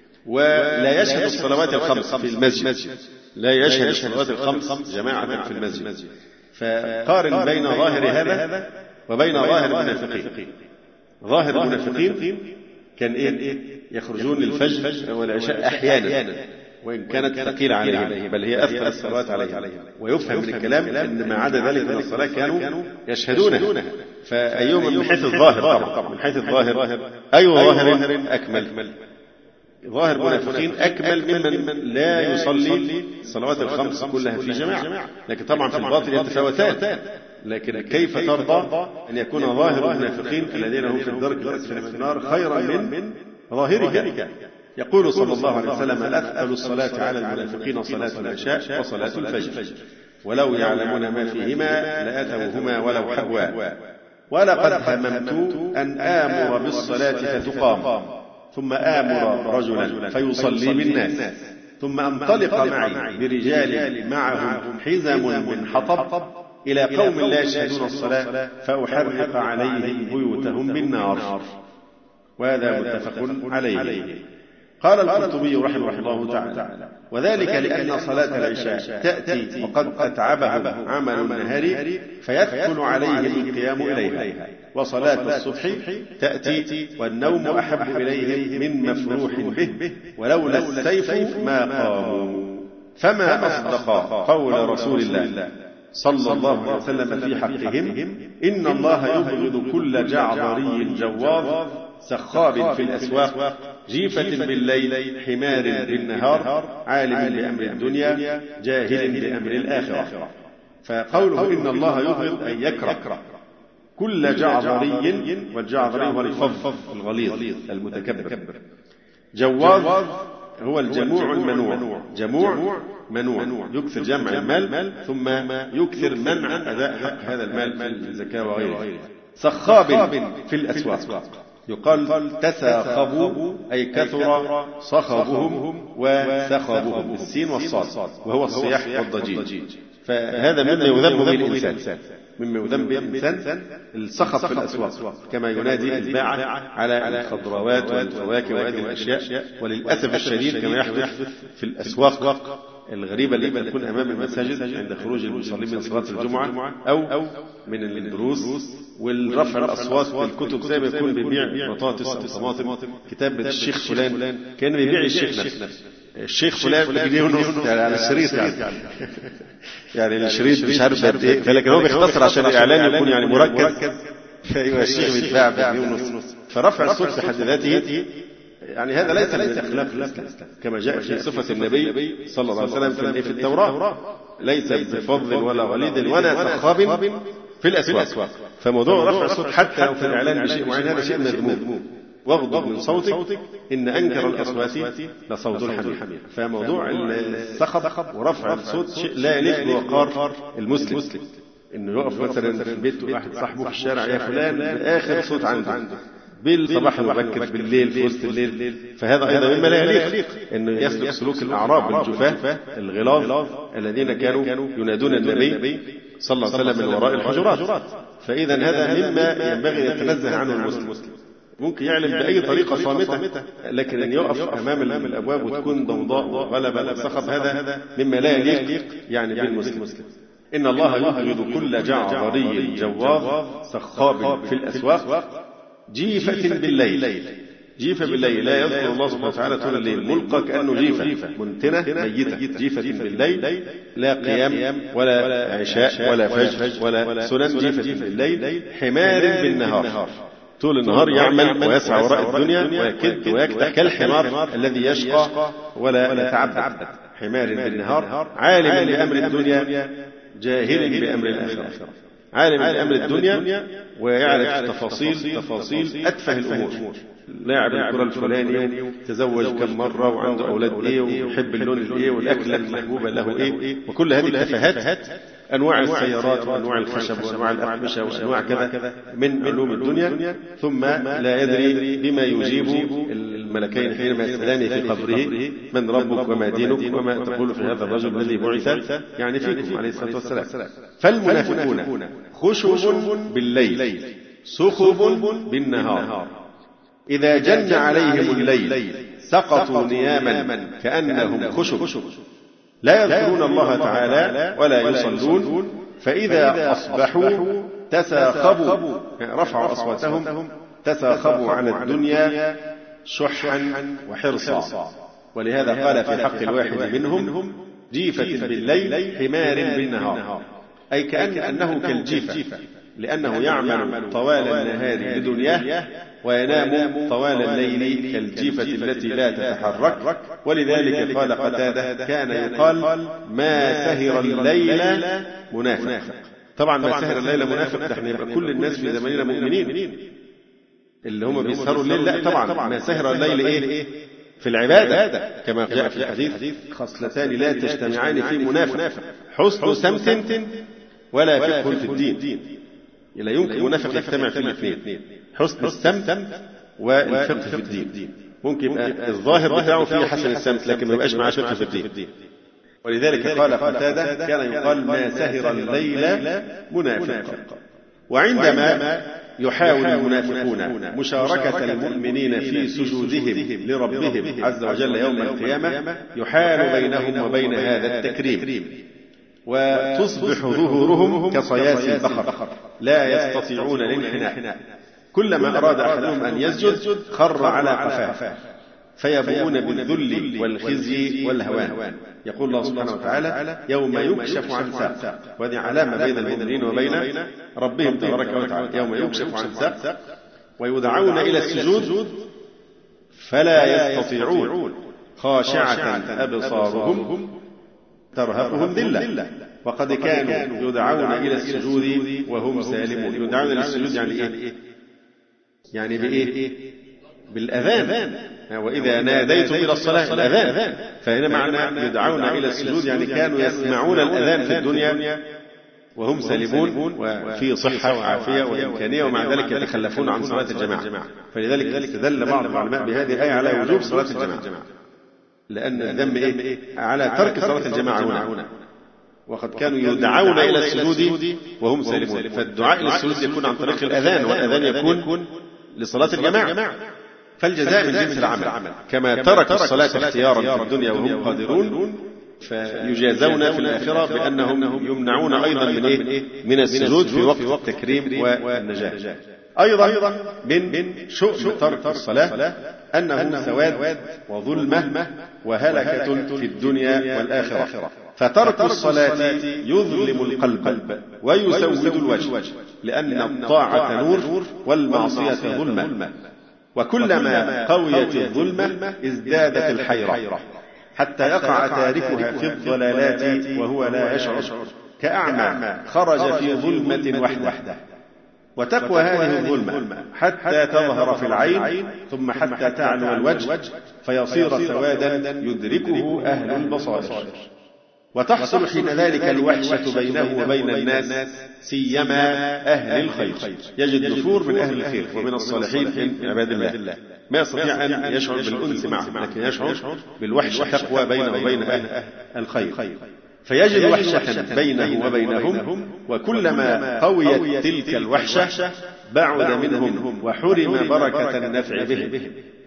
ولا يشهد الصلوات الخمس في المسجد، لا يشهد الصلوات الخمس جماعة في المسجد، فقارن بين ظاهر هذا وبين ظاهر المنافقين. ظاهر المنافقين كان إيه يخرجون للفجر والعشاء أحيانا وإن كانت ثقيلة عليهم، بل هي أثقل الصلوات عليهم. ويفهم من الكلام أن ما عدا ذلك من الصلاة كانوا يشهدونها. فأيهما من حيث الظاهر طبعا من حيث الظاهر أي ظاهر أكمل؟ ظاهر المنافقين أكمل ممن لا يصلي الصلوات الخمس كلها في جماعة، لكن طبعا في الباطل يتفاوتان. لكن كيف ترضى أن يكون ظاهر المنافقين الذين هم في الدرك الأسفل من النار خيرا من ظاهرها؟ يقول صلى الله عليه وسلم أثقل الصلاة على المنافقين صلاة العشاء وصلاة الفجر، ولو يعلمون ما فيهما لأتوهما ولو حبوا. ولقد هممت أن آمر بالصلاة فتقام ثم آمر رجلا فيصلي بالناس ثم أنطلق معي برجال معهم حزم من حطب إلى قوم لا يشهدون الصلاة فأحرق عليهم بيوتهم بالنار. وهذا متفق عليه. قال القرطبي رحمه الله تعالى وذلك لأن صلاة العشاء تأتي وقد أتعبهم عمل النهار فيثقل عليهم القيام إليها، وصلاة الصبح تأتي والنوم أحب إليهم من مفروح به، ولولا السيف ما قاموا. فما أصدق قول رسول الله صلى الله عليه وسلم في حقهم إن الله يبغض كل جعبري جواظ سخاب في الأسواق جيفة بالليل حمار بالنهار عالم بأمر الدنيا جاهل بأمر الآخرة. فقوله إن الله يبغض أن يكره كل جعبري، والجعبري هو الفظ الغليظ المتكبر. جواظ هو الجموع المنوع، جموع منوع يكثر جمع المال ثم يكثر منع أداء حق هذا المال في الزكاة وغيره. سخاب في الأسواق يقال تساخبوا أي كثر صخبهم وسخبهم بالسين والصاد، وهو الصياح والضجيج. فهذا مما يذم به الإنسان، مما يذم به الإنسان الصخب في الأسواق، كما ينادي الباعة على الخضروات والفواكه وهذه الأشياء. وللأسف الشديد كما يحدث في الأسواق الغريبة التي تكون أمام المساجد عند خروج المصلين من صلاة الجمعة أو من الدروس، والرفع الأصوات بالكتب زي ما يكون بيبيع بطاطس أو طماطم، كتاب الشيخ فلان كان بيبيع الشيخ نفسه، الشيخ فلان بجنيه ونص يعني على الشريط يعني يعني الشريط مش عارف قد ايه، فلكن هو بيختصر عشان الإعلان يكون يعني مركز. فأيوة الشيخ بيتباع بجنيه ونص. فرفع الصوت في حد ذاته يعني هذا ليس من أخلاق الإسلام كما جاء في صفة النبي صلى الله عليه وسلم في التوراة، ليس بفظ ولا غليظ ولا سخاب في الأسواق. فموضوع رفع الصوت حتى لو في الإعلان بشيء معين هذا شيء مذموم. واغضب من صوتك إن أنكر الأصوات لصوت الحمير. فموضوع الصخب ورفع الصوت شيء لا يليق بوقار المسلم. إنه يقف مثلا في بيت واحد صاحبه في الشارع، يا فلان، بآخر صوت عنده، بالصباح المبكر، بالليل، في وسط الليل. فهذا أيضا مما لا يليق إنه يسلك سلوك الأعراب الجفاة الغلاظ الذين كانوا ينادون النبي صلى الله عليه وسلم من وراء الحجرات. فإذا هذا مما ينبغي أن يتنزه عنه المسلم. ممكن يعلم بأي طريقة صامتة، لكن أن يقف أمام الأبواب وتكون ضوضاء وغلبة وصخب، هذا مما لا يليق يعني بالمسلم. إن الله يبغض كل جعبري جواظ سخاب في الأسواق جيفة بالليل. جيفة بالليل، لا يذكر الله سبحانه وتعالى طول الليل، ملقى كأنه جيفة منتنة ميتة. جيفة بالليل، لا قيام ولا عشاء ولا فجر ولا سنن. جيفة بالليل، حمار بالنهار، طول النهار يعمل ويسعى وراء الدنيا ويكد ويكدح كالحمار الذي يشقى ولا يتعبد. حمار بالنهار، عالم بأمر الدنيا جاهل بأمر الآخرة. عالم بأمر الدنيا ويعرف تفاصيل تفاصيل أتفه الأمور، لاعب الكرة الفلاني، تزوج كم مرة، وعنده أولاد إيه، ويحب اللون الإيه، والأكلة المحبوبة له إيه، وكل هذه التفاهات، أنواع السيارات وأنواع الخشب وأنواع الأقمشة وأنواع كذا من علوم الدنيا. ثم لا يدري بما يجيب الملكين حينما يسألان في قبره من ربك وما دينك وما تقول في هذا الرجل الذي بعث يعني فيكم عليه الصلاة والسلام. فالمنافقون خشب بالليل سخب بالنهار، إذا جن عليهم الليل سقطوا نياما كأنهم خشب، لا يذكرون الله تعالى ولا يصلون، فإذا أصبحوا تساخبوا، رفعوا أصواتهم، تساخبوا عن الدنيا شحا وحرصا. ولهذا قال في حق الواحد منهم جيفة بالليل حمار بالنهار، أي كأن أنه كالجيفة، لأنه يعمل طوال النهار لدنياه وينام طوال الليل كالجيفة التي لا تتحرك. ولذلك قال قتادة كان يقال ما سهر الليل منافق. طبعا ما سهر الليل منافق ده يبقى كل الناس في زماننا مؤمنين اللي هم بيسهروا الليل، لا طبعا ما سهر الليل إيه؟ في العبادة، كما جاء في الحديث خصلتان لا تجتمعان في منافق، حسن سمت ولا فقه في الدين. لا يمكن منافق يجتمع في الاثنين، حسن السمت والفقه في الدين. ممكن يبقى الظاهر بتاعه فيه حسن السمت لكن ما يبقاش معاه فقه في الدين. ولذلك قال قتادة كان يقال ما سهر الليل منافق. وعندما يحاول المنافقون مشاركة المؤمنين في سجودهم لربهم عز وجل يوم القيامة، يحال بينهم وبين هذا التكريم، وتصبح ظهورهم كصياص البقر لا يستطيعون الانحناء. كلما أراد أحدهم أن يسجد خر على قفاه، فيبؤون بالذل والخزي والهوان. يقول الله سبحانه وتعالى يوم يكشف عن ساق، وهذه علامة بين المؤمنين وبين ربهم تبارك وتعالى، يوم يكشف عن ساق ويدعون إلى السجود فلا يستطيعون، خاشعة أبصارهم ترهقهم ذلة، وقد كانوا يدعون إلى السجود وهم سالمون. يدعون إلى السجود يعني إيه؟ يعني بإيه؟ بالأذان، وإذا ناديتم إلى الصلاة الأذان. فهنا معنى يدعون إلى السجود يعني كانوا يسمعون الأذان في الدنيا وهم سالمون وفي صحة وعافية وإمكانية، ومع ذلك يتخلفون عن صلاة الجماعة. فلذلك استدل بعض العلماء بهذه الآية على وجوب صلاة الجماعة، لأن الذنب إيه؟ على ترك صلاة الجماعة هنا. وقد كانوا يدعون إلى السجود وهم سالمون، فالدعاء إلى السجود يكون عن طريق الأذان، والأذان يكون لصلاة الجماعة. فالجزاء من جنس العمل، كما تركوا الصلاة اختيارا في الدنيا وهم قادرون فيجازون في الآخرة بأنهم يمنعون أيضا من إيه؟ من السجود في وقت التكريم والنجاة. أيضا من شؤم ترك الصلاة أنه سواد وظلمة وهلكة في الدنيا والآخرة. فترك الصلاة يظلم القلب ويسود الوجه، لأن الطاعة نور والمعصية ظلمة، وكلما قويت الظلمة ازدادت الحيرة، حتى يقع تاركها في الضلالات وهو لا يشعر، كأعمى خرج في ظلمة وحده. وتقوى هذه الظلمة حتى تظهر في العين، ثم حتى تعلو الوجه فيصير سوادا يدركه أهل البصائر. وتحصل حين ذلك الوحشة بينه وبين الناس سيما أهل الخير. يجد نفور من أهل الخير ومن الصالحين من عباد الله، ما يستطيع أن يشعر بالأنس معهم، لكن يشعر بالوحشة تقوى بينه وبين أهل الخير، فيجد وحشة بينه وبينهم، وكلما قويت تلك الوحشة بعد منهم وحرم بركة النفع بهم،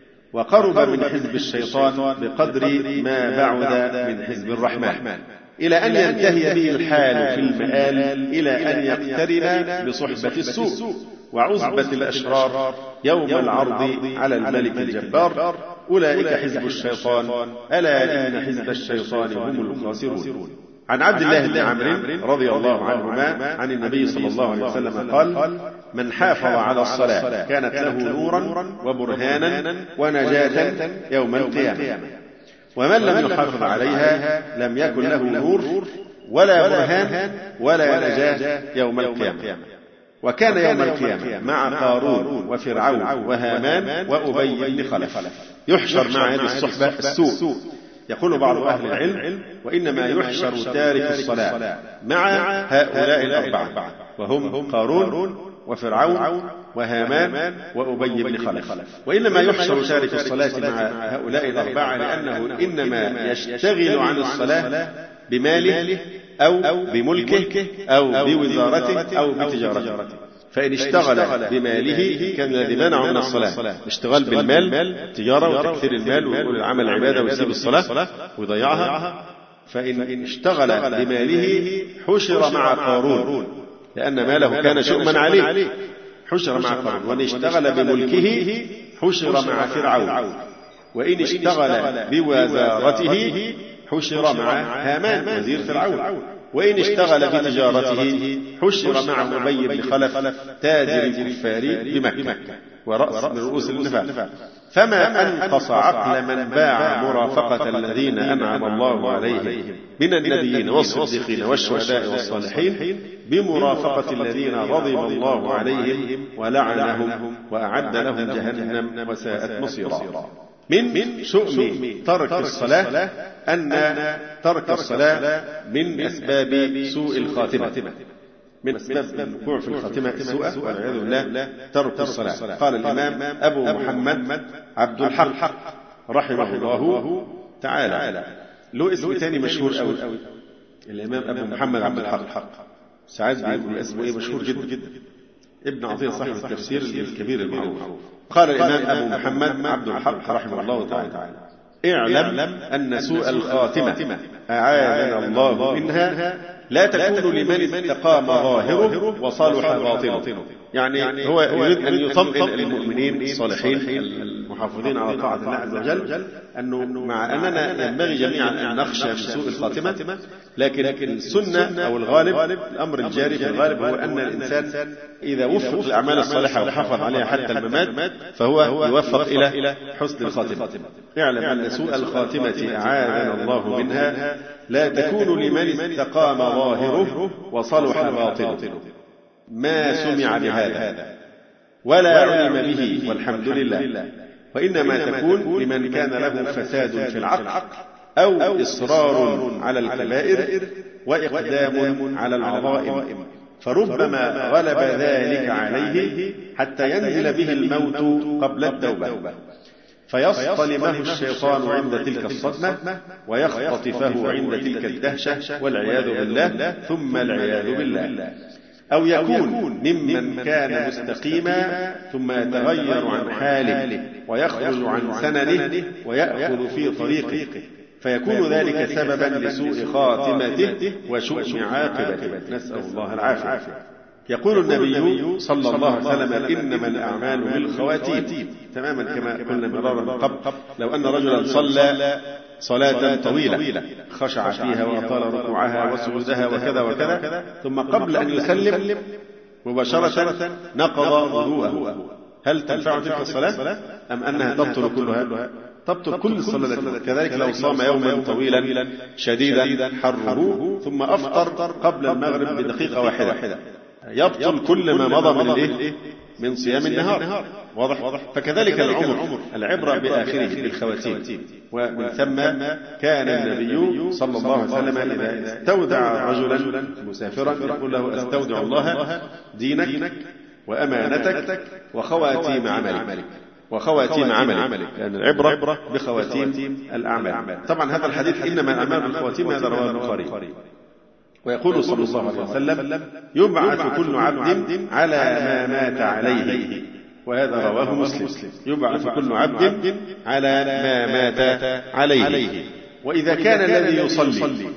وقرب من حزب الشيطان بقدر ما بعد من حزب الرحمن، إلى أن ينتهي به الحال في المآل إلى أن يقترن بصحبة السوء وعزبة الأشرار يوم العرض على الملك الجبار. أولئك حزب الشيطان، ألا إن حزب الشيطان هم الخاسرون. عن عبد الله بن عمرو رضي الله عنهما عن النبي صلى الله عليه وسلم قال: من حافظ على الصلاة كانت له نورا وبرهانا ونجاة يوم القيامة، ومن لم يحافظ عليها لم يكن له نور ولا برهان ولا نجاة يوم القيامة. وكان يوم القيامة مع قارون وفرعون وهامان وأبي بن خلف، يحشر مع هذه الصحبة السوء. يقول بعض أهل العلم: وإنما يحشر تارك الصلاة مع هؤلاء الأربعة، وهم قارون وفرعون وهامان وأبي بن خلف. وإنما يحشر تارك الصلاة مع هؤلاء الأربعة لأنه إنما يشتغل عن الصلاة بماله أو بملكه أو بوزارته أو بتجارته. فإن اشتغل بماله كان الذي منعه من الصلاة اشتغال بالمال، تجارة وتكثير المال ويقول العمل عبادة ويسيب الصلاة ويضيعها. فإن اشتغل بماله حشر مع قارون لأن ماله كان شؤما عليه، حشر مع قارون. وإن اشتغل بملكه حشر مع فرعون. وإن اشتغل بوزارته حشر مع هامان وزير فرعون. وإن اشتغل بتجارته حشر مع أبي بن خلف تاجر الكفار بمكة ورأس من رؤوس النفاق. فما أنقص عقل من باع مرافقة الذين أنعم الله عليهم من النبيين والصديقين والشهداء والصالحين بمرافقة الذين غضب الله عليهم ولعنهم وأعد لهم جهنم وساءت مصيرا. من شؤم ترك الصلاة أن ترك الصلاة من أسباب سوء الخاتمة، من أسباب الوقوع في الخاتمة السوء والعياذ بالله ترك الصلاة. قال الإمام أبو محمد عبد الحق رحمه الله تعالى، له اسم تاني مشهور أوي، الإمام أبو محمد عبد الحق، ساعات بيقول اسمه إيه مشهور جدا، ابن عطية صاحب التفسير الكبير المعروف. قال الإمام أبو محمد عبد الحق رحمه الله تعالى: اعلم أن سوء الخاتمة أعاذنا الله منها لا تكون لمن استقام ظاهره وصالح باطنه. يعني هو يريد أن يطمئن المؤمنين الصالحين المحافظين على طاعة الله عز وجل أنه مع أننا ينبغي جميعا أن نخشى من سوء الخاتمة، لكن السنة أو الغالب الأمر الجاري في الغالب هو أن الإنسان إذا وفق الأعمال الصالحة وحافظ عليها حتى الممات فهو يوفق إلى حسن الخاتمة. اعلم أن سوء الخاتمة أعاذنا الله منها لا تكون لمن استقام ظاهره وصلح باطنه. ما سمع بهذا ولا علم به والحمد لله، وإنما تكون لمن كان له فساد في العقل أو إصرار على الكبائر وإقدام على العظائم، فربما غلب ذلك عليه حتى ينزل به الموت قبل التوبة، فيصطلمه الشيطان عند تلك الصدمة ويختطفه عند تلك الدهشة والعياذ بالله ثم العياذ بالله. أو يكون ممن كان مستقيما ثم يتغير عن حاله ويخرج عن سننه ويأخذ في طريقه، فيكون ذلك سببا لسوء خاتمته وشؤم عاقبته، نسأل الله العافية. يقول النبي صلى الله عليه وسلم: إنما الأعمال بالخواتيم، تماما كما قلنا مرارا قبل. لو أن رجلا صلى صلاة طويلة خشع فيها وأطال ركوعها وسجودها وكذا وكذا، ثم قبل أن يسلم مباشرة نقض وضوءه، هل تنفع تلك الصلاة أم أنها تبطل كلها؟ تبطل كل الصلاة. كذلك لو صام يوما طويلا شديدا حره ثم أفطر قبل المغرب بدقيقة واحدة، يبطل كل ما مضى من الايه من صيام النهار. واضح؟ فكذلك العمر العبرة بآخره بالخواتيم. ومن ثم كان النبي صلى الله عليه وسلم إذا استودع رجلا مسافرا يقول له استودع الله دينك وأمانتك وخواتيم عملك وخواتيم عملك، لأن العبرة بخواتيم الأعمال. طبعا هذا الحديث إنما الأعمال بالخواتيم هذا رواه البخاري. ويقول صلى الله عليه وسلم يبعث كل عبد على ما مات عليه، وهذا رواه مسلم. يبعث كل عبد على ما مات عليه. وإذا كان الذي يصلي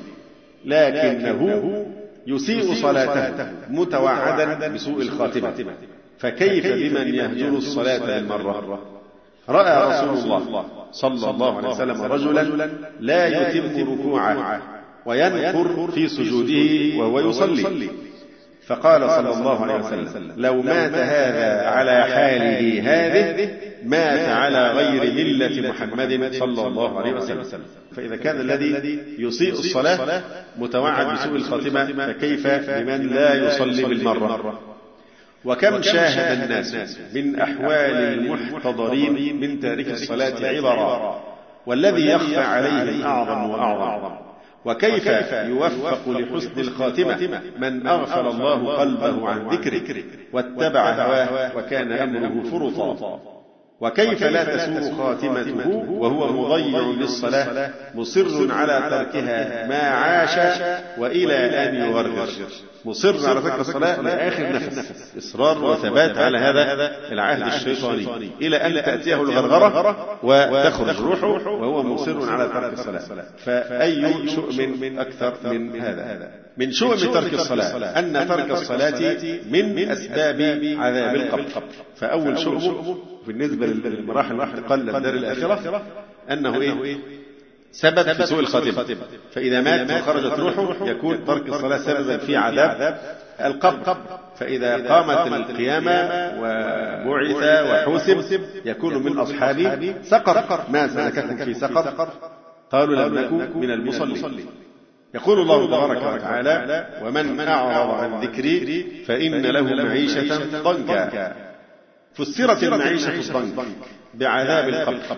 لكنه يسيء صلاته متوعدا بسوء الخاتمة، فكيف بمن يهجر الصلاة بالمرة؟ رأى رسول الله صلى الله عليه وسلم رجلا لا يتم ركوعه وينكر في سجوده وهو يصلي، فقال صلى الله عليه وسلم لو مات هذا على حاله هذه مات على غير ملة محمد صلى الله عليه وسلم. فإذا كان الذي يسيء الصلاة متوعد بسوء الخاتمة فكيف بمن لا يصلي بالمرة؟ وكم شاهد الناس من أحوال المحتضرين من تارك الصلاة عبرا، والذي يخفى عليهم أعظم وأعظم. وكيف يوفق لحسن الخاتمة من أغفل الله قلبه عن ذكره واتبع هواه وكان أمره فرطا؟ وكيف لا تسوء خاتمته وهو مضيع للصلاة مصر على تركها ما عاش وإلى أن يغرغر، مصر على ترك الصلاة لآخر نفس، إصرار وثبات على هذا العهد الشيطاني إلى أن تأتيه الغرغرة وتخرج روحه وهو مصر على ترك الصلاة. فأي شؤم أكثر من هذا؟ من شؤم ترك الصلاة أن ترك الصلاة من أسباب عذاب القبر. فأول شؤم بالنسبة للمراحل الانتقال للدار الآخرة أنه إيه؟ سبب في سوء الخاتمة. فإذا مات وخرجت روحه يكون ترك الصلاة سببا في عذاب القبر. فإذا قامت القيامة وبعث وحوسب يكون من أصحاب سقر. ما سلككم في سقر؟ قالوا لم نكن من المصلين. يقول الله تبارك وتعالى ومن أعرض عن ذكري فإن له معيشة ضنكا. فسرت المعيشة الضنك بعذاب القبر،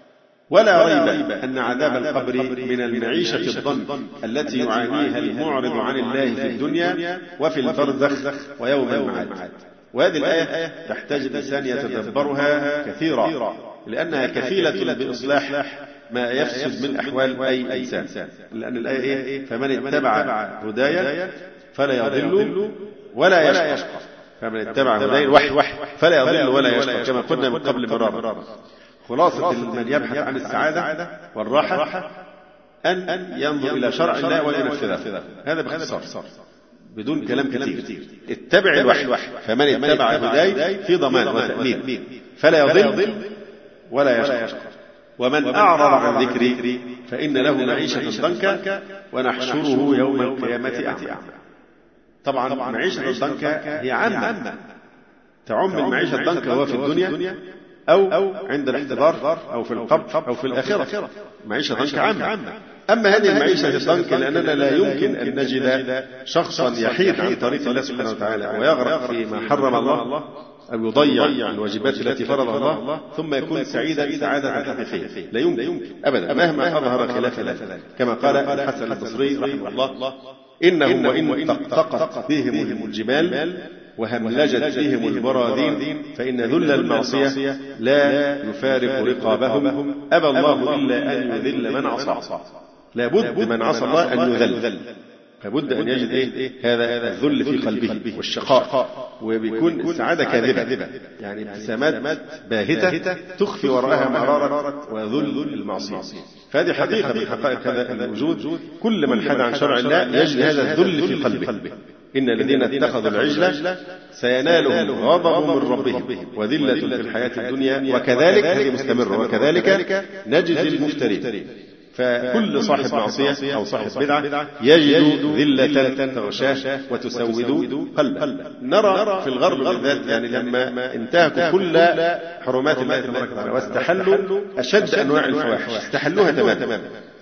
ولا ريب أن عذاب القبر من المعيشة الضنك التي يعانيها المعرض عن الله في الدنيا وفي البرزخ ويوم المعاد. وهذه الآية تحتاج الإنسان يتدبرها كثيرا، لأنها كفيلة بإصلاح ما يفسد من أحوال أي إنسان. لأن الآية فمن اتبع هدايا فلا يضل ولا يشقى. فمن اتبع هدايا الوحي فلا يضل ولا يشقى، كما قلنا من قبل مرارا. خلاصة من يبحث عن السعادة والراحة أن ينظر إلى شرع الله وينفذه. هذا باختصار بدون كلام كثير. اتبع الوحي، فمن اتبع هداي في ضمان وتأمين فلا يضل ولا يشقى. ومن أعرض عن ذكري فإن له معيشة ضنكا ونحشره يوم القيامة أعمى. طبعا معيشة الضنكا هي عامة، تعم المعيشة الضنكا هو في الدنيا أو عند الاحتضار أو في القبر أو في الآخرة. معيشة ضنكا عامة. أما هذه المعيشة الضنكا لأننا لا يمكن أن نجد شخصا يحيد عن طريق الله سبحانه وتعالى ويغرق فيما حرم الله أو يضيع الواجبات التي فرضها الله ثم يكون سعيدا سعادة حقيقية. لا يمكن أبدا مهما أظهر خلاف ذلك. كما قال الحسن البصري رحمه الله إنهم وإن طقطقت بهم الجبال وهملجت بهم البراذين فإن ذل المعصية لا يفارق رقابهم أبى الله إلا أن يذل من عصى. لابد من عصى الله أن يذل، لابد أن يجد إيه؟ هذا الذل في قلبه والشقاء، وبيكون السعادة كاذبة، يعني ابتسامات باهتة تخفي وراءها مرارة وذل المعصية. فهذه حقيقة من حقائق هذا الوجود. كل من حد عن شرع الله يجد هذا الذل في قلبه. إن الذين اتخذوا العجلة سينالهم غضب من ربهم وذلة في الحياة الدنيا وكذلك هذه مستمرة وكذلك نجزي المفترين. فكل صاحب معصية أو صاحب بدعة يجد ذلة تغشاه وتسود قلبه. نرى في الغرب بالذات يعني لما انتهكوا كل حرمات الله تبارك وتعالى واستحلوا أشد أنواع الفواحش، استحلوها تماما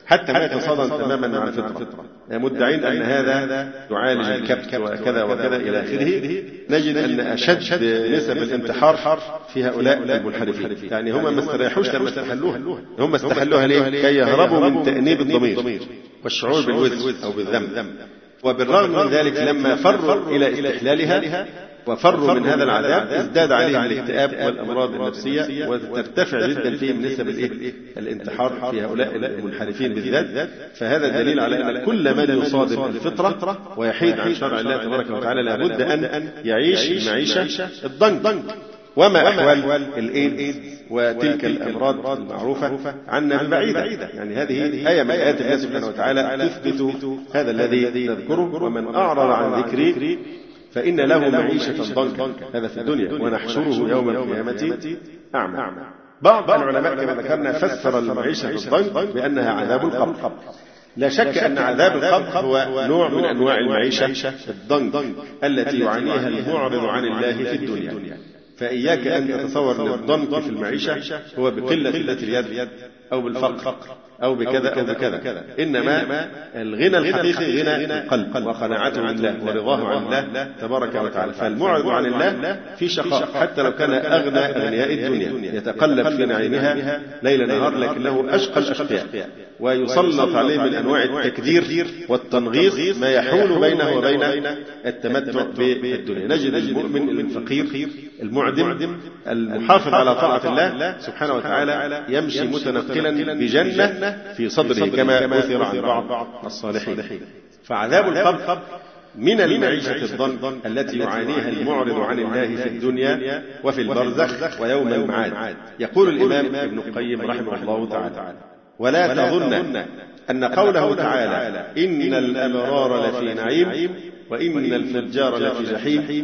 حتى ما يتصادم تماما مع الفطرة، مدعين أن هذا يعالج الكبت وكذا وكذا إلى آخره. نجد أن أشد نسب الانتحار في هؤلاء المنحرفين، يعني هم ما استريحوش لما استحلوها، هم استحلوها ليه؟ كي يهربوا من تأنيب الضمير والشعور بالوزن أو بالذنب. وبالرغم من ذلك لما فروا إلى استحلالها وفروا من هذا العذاب ازداد عليهم الاكتئاب والأمراض النفسية، وترتفع جدا فيهم نسب الانتحار في هؤلاء المنحرفين بالذات. فهذا دليل على أن كل من يصادم الفطرة ويحيد عن شرع الله تبارك وتعالى لابد أن يعيش المعيشة الضنك. وما أحوال الإيدز وتلك الأمراض المعروفة عنا بعيدة، يعني هذه آية من آيات الله سبحانه وتعالى تثبت هذا الذي نذكره: ومن أعرض عن ذكري فإن له معيشة ضنكا، هذا في الدنيا، ونحشره يوم القيامة أعمى. بعض العلماء كما ذكرنا فسر المعيشة الضنك بأنها عذاب القبر. لا شك أن عذاب القبر هو نوع من أنواع المعيشة الضنك التي يعانيها المعرض عن الله في الدنيا. فإياك أن تتصور أن الضنك في المعيشة هو بقلة اليد أو بالفقر أو بكذا أو بكذا، إنما الغنى الحقيقي غنى القلب وقناعته بالله ورضاه عن الله تبارك وتعالى. فالمعرض عن الله في شقاء حتى لو كان أغنى أغنياء الدنيا، يتقلب في نعيمها ليل نهار، لكنه أشقى الأشقياء، ويسلط عليه من أنواع التكدير والتنغيص ما يحول بينه وبين التمتع بالدنيا. نجد المؤمن الفقير المعدم المحافظ على طاعة الله سبحانه وتعالى يمشي متنقلا بجنة في صدره كما أثر عن بعض الصالحين. فعذاب القبر من المعيشة الضنك التي يعانيها المعرض عن الله في الدنيا وفي البرزخ ويوم المعاد. يقول الإمام ابن القيم رحمه الله تعالى: ولا تظن أن قوله تعالى إن الأبرار لفي نعيم وإن الفجار لفي جحيم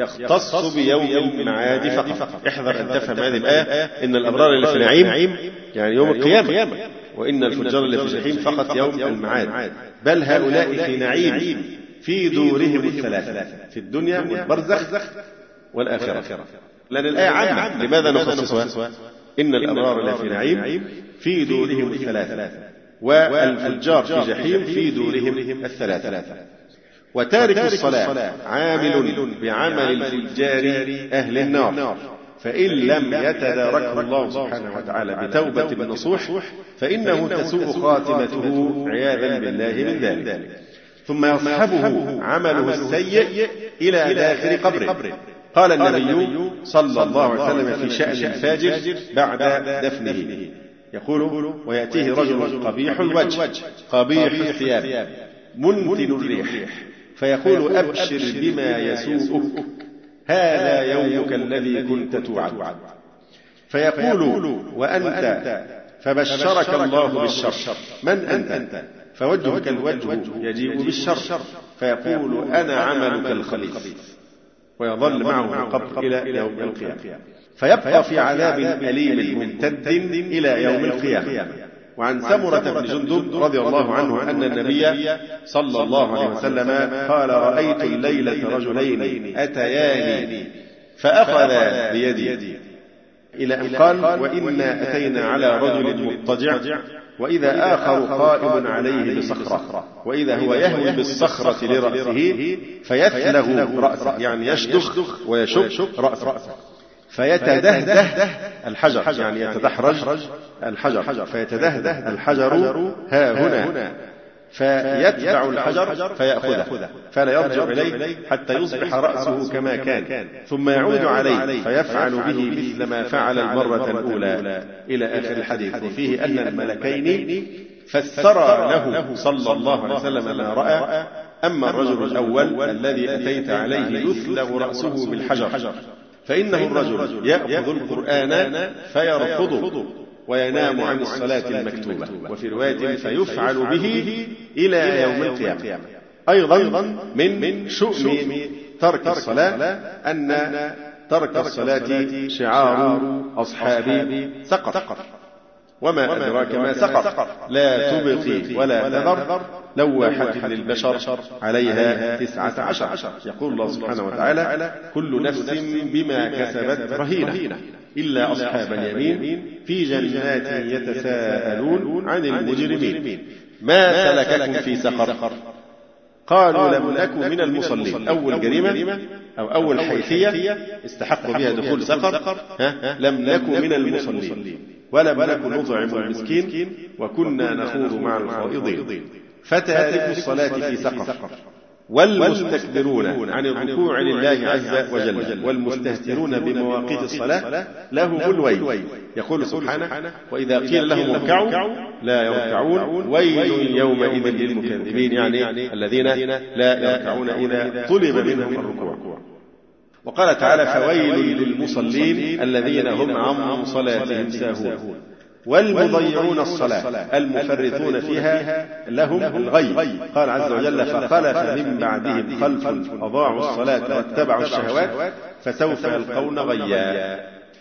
يختص بيوم المعاد فقط. احذر أن تفهم هذه الآية إن الأبرار اللي في نعيم يعني يوم القيامة، وإن الفجار اللي في جحيم فقط يوم المعاد. بل هؤلاء في نعيم في دورهم الثلاثة، في الدنيا والبرزخ والآخرة، لأن الآية عامة. لماذا نخصصها؟ إن الأبرار لفي نعيم في دورهم الثلاثة والفجار في جحيم في دورهم الثلاثة. وتارك الصلاة عامل بعمل الفجار أهل النار، فإن لم يتداركه الله سبحانه وتعالى بتوبة نصوح فإنه تسوء خاتمته عياذا بالله من ذلك. ثم يصحبه عمله السيء إلى داخل قبره. قال النبي صلى الله عليه وسلم في شأن الفاجر بعد دفنه، يقول: ويأتيه رجل قبيح الوجه قبيح الثياب منتن الريح فيقول: أبشر بما يسوءك، هذا يومك الذي كنت توعد. فيقول: وأنت؟ فبشرك الله بالشر. من أنت؟ فوجهك الوجه يجيء بالشر. فيقول: أنا عملك الخبيث. ويظل معه القبر إلى يوم القيامة، فيبقى في عذاب أليم ممتد إلى يوم القيامة. وعن سمرة بن جندب رضي الله عنه أن النبي صلى الله عليه وسلم قال: رأيت الليلة رجلين أتياني فأخذا بيدي، إلى أن قال: وإنا أتينا على رجل مضطجع وإذا آخر قائم عليه بصخرة، وإذا هو يهوي بالصخرة لرأسه فيثلغ رأسه، يعني يشدخ ويشق رأسه، فيتدهده الحجر، يعني يتدحرج الحجر، فيتدهده الحجر ها هنا، فيتبع الحجر فيأخذه فلا يرجع إليه حتى يصبح رأسه كما كان، ثم يعود عليه فيفعل به مثل ما فعل المرة الأولى إلى آخر الحديث. وفيه أن الملكين فسرا له صلى الله عليه وسلم ما رأى. أما الرجل الأول الذي أتيت عليه يثلغ رأسه بالحجر فإنه الرجل يأخذ القرآن فيرفضه وينام عن الصلاة المكتوبة، وفي رواية فيفعل به إلى يوم القيامة. أيضا من شؤم ترك الصلاة أن ترك الصلاة شعار أصحاب سقر. وما أدراك ما سقر، لا تبقي ولا تذر لواحة للبشر عليها تسعة عشر. يقول الله سبحانه وتعالى: كل نفس بما كسبت رهينة. إلا أصحاب اليمين في جنات يتساءلون عن المجرمين ما سلككم في سقر قالوا لم نك من المصلين. أول جريمة أو أول حيثية استحقوا بها دخول سقر، لم نك من المصلين ولم نك نطعم المسكين وكنا نخوض مع الخائضين فتاتكم الصلاة في سقر والمستكبرون عن الركوع لله عز وجل والمستهترون بمواقيت الصلاة لهم الويل. يقول سبحانه وإذا قيل لهم اركعوا لا يركعون ويل يومئذ للمكذبين، يعني الذين لا يركعون إذا طلب منهم الركوع. وقال تعالى فويل للمصلين الذين هم عن صلاتهم ساهون والمضيعون الصلاة المفرطون فيها لهم الغي. قال عز وجل فخلف من بعدهم خلف أضاعوا الصلاة واتبعوا الشهوات فسوف يلقون غيا.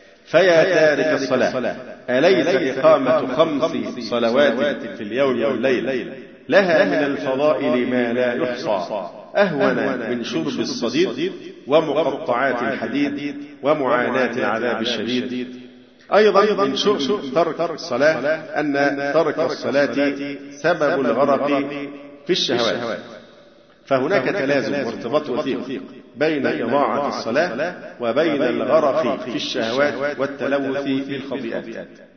فيا تارك الصلاة أليس إقامة خمس صلوات في اليوم والليل لها من الفضائل ما لا يحصى أهون من شرب الصديد ومقطعات الحديد ومعاناة العذاب الشديد. أيضا من شؤم ترك الصلاة أن ترك الصلاة سبب الغرق في الشهوات، فهناك تلازم وارتباط وثيق بين إضاعة الصلاة وبين الغرق في الشهوات والتلوث في الخطيئات.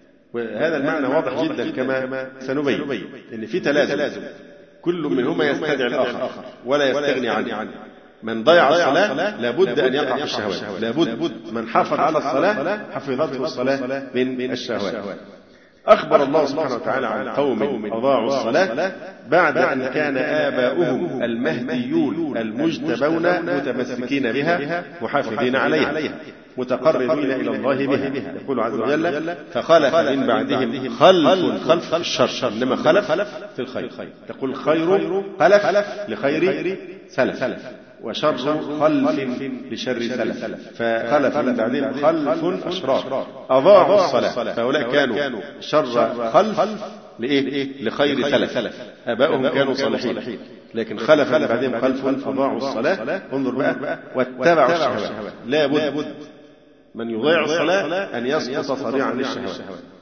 وهذا المعنى واضح جدا كما سنبين إن في تلازم كل منهما يستدعي الآخر ولا يستغني عنه. من ضيع الصلاة لابد أن يقع في الشهوات، لابد من حافظ على الصلاة حفظته الصلاة من الشهوات. أخبر الله سبحانه وتعالى عن قوم أضاعوا الصلاة بعد أن كان آباؤهم المهديون المجتبون متمسكين بها محافظين عليها متقربين إلى الله بها. يقول عز وجل فخلف من بعدهم خلف خلف الشر إنما خلف في الخير. تقول خير خلف لخير سلف وشر خلف لشر سلف، فخلف من بعدهم خلف أشرار أضاعوا الصلاة فهؤلاء كانوا شر خلف لإيه؟ لخير سلف. آباؤهم كانوا صالحين لكن خلف من بعدهم خلف أضاعوا الصلاة. انظر بقى واتبعوا الشهوات. لا بد من يضيع الصلاة أن يسقط صريعا للشهوات.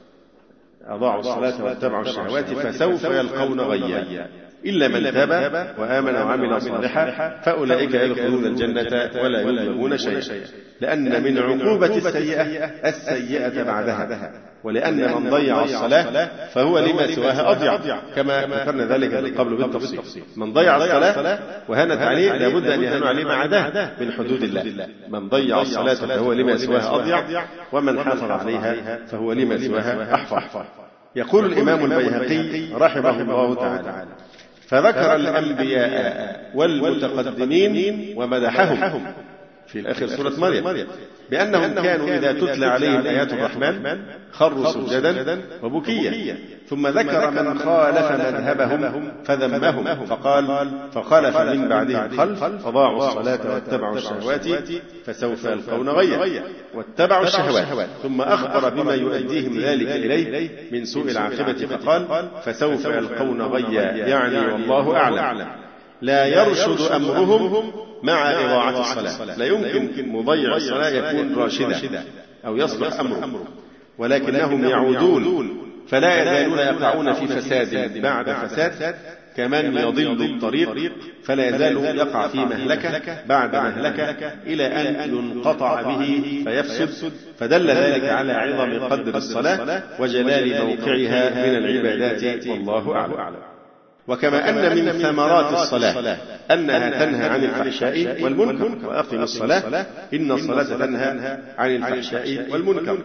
أضاعوا الصلاة واتبعوا الشهوات فسوف يلقون غيا إلا من تاب وآمن وعمل صالحا فأولئك يدخلون الجنة ولا يظلمون شيئا. لأن من عقوبة السيئة السيئة بعدها، ولأن من ضيع الصلاة فهو لما سواها أضيع كما ذكرنا ذلك قبل بالتفصيل. من ضيع الصلاة وهانت عليه لابد أن يهان عليه ما عداه من حدود الله. من ضيع الصلاة فهو لما سواها أضيع ومن حافظ عليها فهو لما سواها أحفظ. يقول الإمام البيهقي رحمه الله تعالى فذكر الأنبياء والمتقدمين ومدحهم في آخر سورة مريم بأنهم كانوا إذا تتلى عليهم آيات الرحمن خروا سجدا وبكيا، ثم ذكر من خالف مذهبهم فذمهم فقال فخلف من بعدهم خلف أضاعوا الصلاة واتبعوا الشهوات فسوف يلقون غيا واتبعوا الشهوات، ثم أخبر بما يؤديهم ذلك إليه من سوء العاقبة فقال فسوف يلقون غيا، يعني والله أعلم لا يرشد أمرهم مع إضاعة الصلاة. لا يمكن مضيع الصلاة يكون راشدا أو يصلح أمره، ولكنهم يعودون فلا يزالون يقعون في فساد بعد فساد كمن يضل الطريق فلا يزال يقع في مهلكة بعد مهلكة إلى أن ينقطع به فيفسد. فدل ذلك على عظم قدر الصلاة وجلال موقعها من العبادات والله أعلم. وكما أن من ثمرات الصلاة أنها تنهى عن الفحشاء والمنكر، وأقم الصلاة إن الصلاة تنهى عن الفحشاء والمنكر،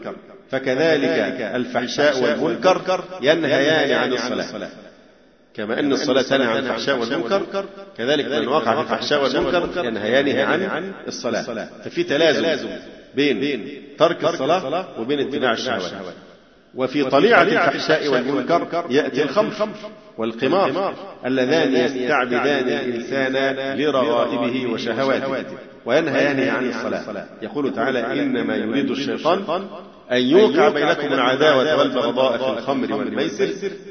فكذلك الفحشاء والمنكر ينهيان عن الصلاة. كما أن الصلاة تنهى عن الفحشاء والمنكر كذلك من وقع في الفحشاء والمنكر ينهيان عن الصلاة. ففي تلازم بين ترك الصلاة وبين اتباع الشهوات. وفي طليعة الفحشاء والمنكر يأتي الخمر والقمار اللذان يستعبدان الإنسان لرغائبه وشهواته وينهيان عن الصلاة. يقول تعالى إنما يريد الشيطان أن يوقع بينكم العداوة والبغضاء في الخمر والميسر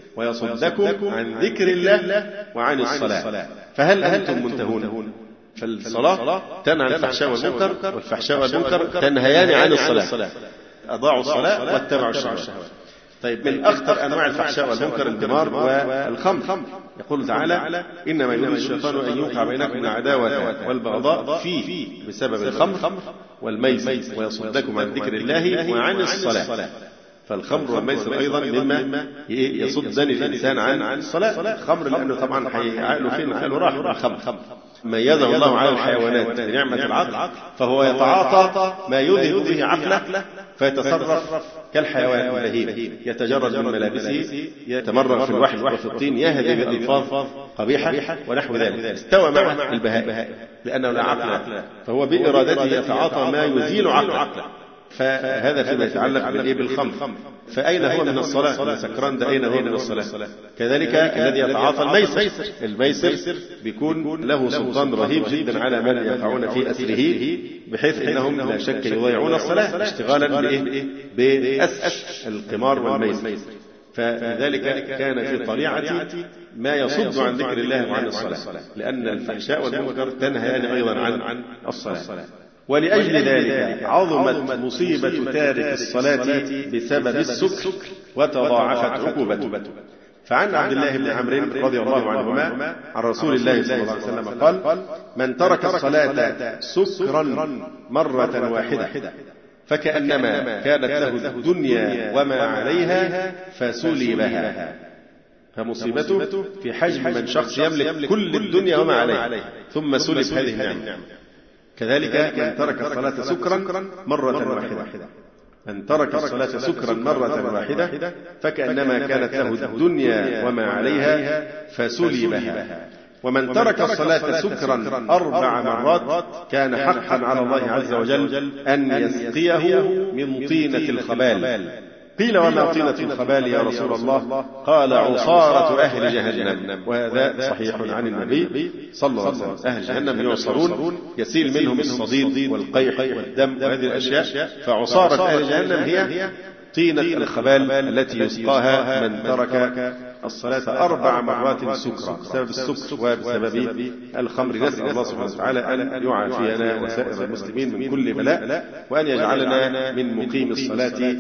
ويصدكم عن ذكر الله وعن الصلاة فهل أنتم منتهون؟ فالصلاة تنهى عن الفحشاء والمنكر والفحشاء والمنكر تنهيان عن الصلاة. أضاعوا الصلاة واتبعوا الشهوات. طيب من أخطر أنواع الفحشاء والمنكر الدمار والخمر. يقول تعالى: إنما يريد الشيطان أن يوقع بينكم العداوة والبغضاء فيه بسبب الخمر والميسر ويصدكم عن ذكر الله وعن الصلاة. فالخمر والميسر أيضا مما يصدني الإنسان عن الصلاة. الخمر لأنه طبعا عقله فين؟ عقله راح الخمر. ميزه الله على الحيوانات بنعمة العقل، فهو يتعاطى ما يذهب به عقله فيتصرف كالحيوان البهيم، يتجرد من ملابسه، يتمرغ في الوحل وفي الطين، يهدي بألفاظ قبيحة ونحو ذلك. استوى مع البهائم لأنه لا عقل، فهو بإرادته يتعاطى ما يزيل عقله. فهذا فيما يتعلق بالإيه بالخمر. فأين هو من الصلاة؟ السكران ده أين هو من الصلاة؟ كذلك الذي يتعاطى الميسر. الميسر بيكون له سلطان رهيب جدا على من يقعون في أسره، بحيث أنهم لا شك يضيعون الصلاة اشتغالا بإيه بأسش القمار والميسر. فلذلك كان في طليعة ما يصد عن ذكر الله وعن الصلاة، لأن الفحشاء والمنكر تنهيان أيضا عن الصلاة. ولأجل ذلك عظمت مصيبة تارك الصلاة بسبب السكر وتضاعفت عقوبته. فعن عبد الله بن عمرو رضي الله عنهما عن رسول الله صلى الله عليه وسلم قال: من ترك الصلاة سكرا مرة واحدة فكأنما كانت له الدنيا وما عليها فسلبها. فمصيبته في حجم من شخص يملك كل الدنيا وما عليها ثم سلب هذه النعمة. كذلك من ترك الصلاة سكرا مرة واحدة من ترك الصلاة سكرا مرة واحدة فكأنما كانت له الدنيا وما عليها فسلبها. ومن ترك الصلاة سكرا أربع مرات كان حقا على الله عز وجل أن يسقيه من طينة الخبال. قيل: وما طينة الخبال يا رسول الله؟ قال: عصارة أهل جهنم. وهذا صحيح عن النبي صلى الله عليه وسلم. أهل جهنم يعصرون، يسيل منهم الصديد والقيح والدم وهذه الأشياء. فعصارة أهل جهنم هي طينة الخبال التي يسقاها من ترك الصلاة أربع مرات سكرا بسبب السكر وبسبب الخمر. نسأل الله سبحانه وتعالى أن يعافينا وسائر المسلمين من كل بلاء، وأن يجعلنا من مقيم الصلاة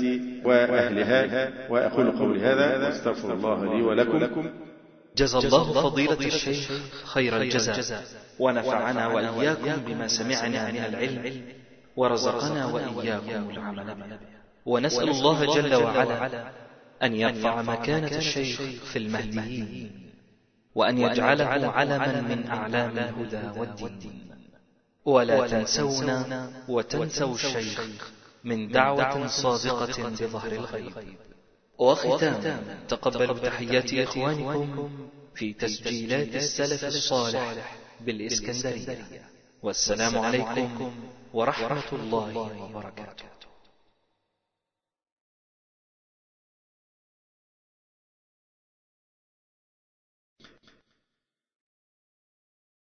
وأهلها. وأقول قولي هذا واستغفر الله لي ولكم. جزا الله فضيلة الشيخ خير الجزاء، ونفعنا وإياكم بما سمعنا من العلم، ورزقنا وإياكم العمل به. ونسأل الله جل وعلا أن يرفع مكانة الشيخ في المهديين، وأن يجعله علما من أعلام الهدى والدين. ولا تنسونا وتنسوا الشيخ من دعوة صادقة بظهر الغيب. وختام تقبلوا تحيات إخوانكم في تسجيلات السلف الصالح بالإسكندرية. والسلام عليكم ورحمة الله وبركاته.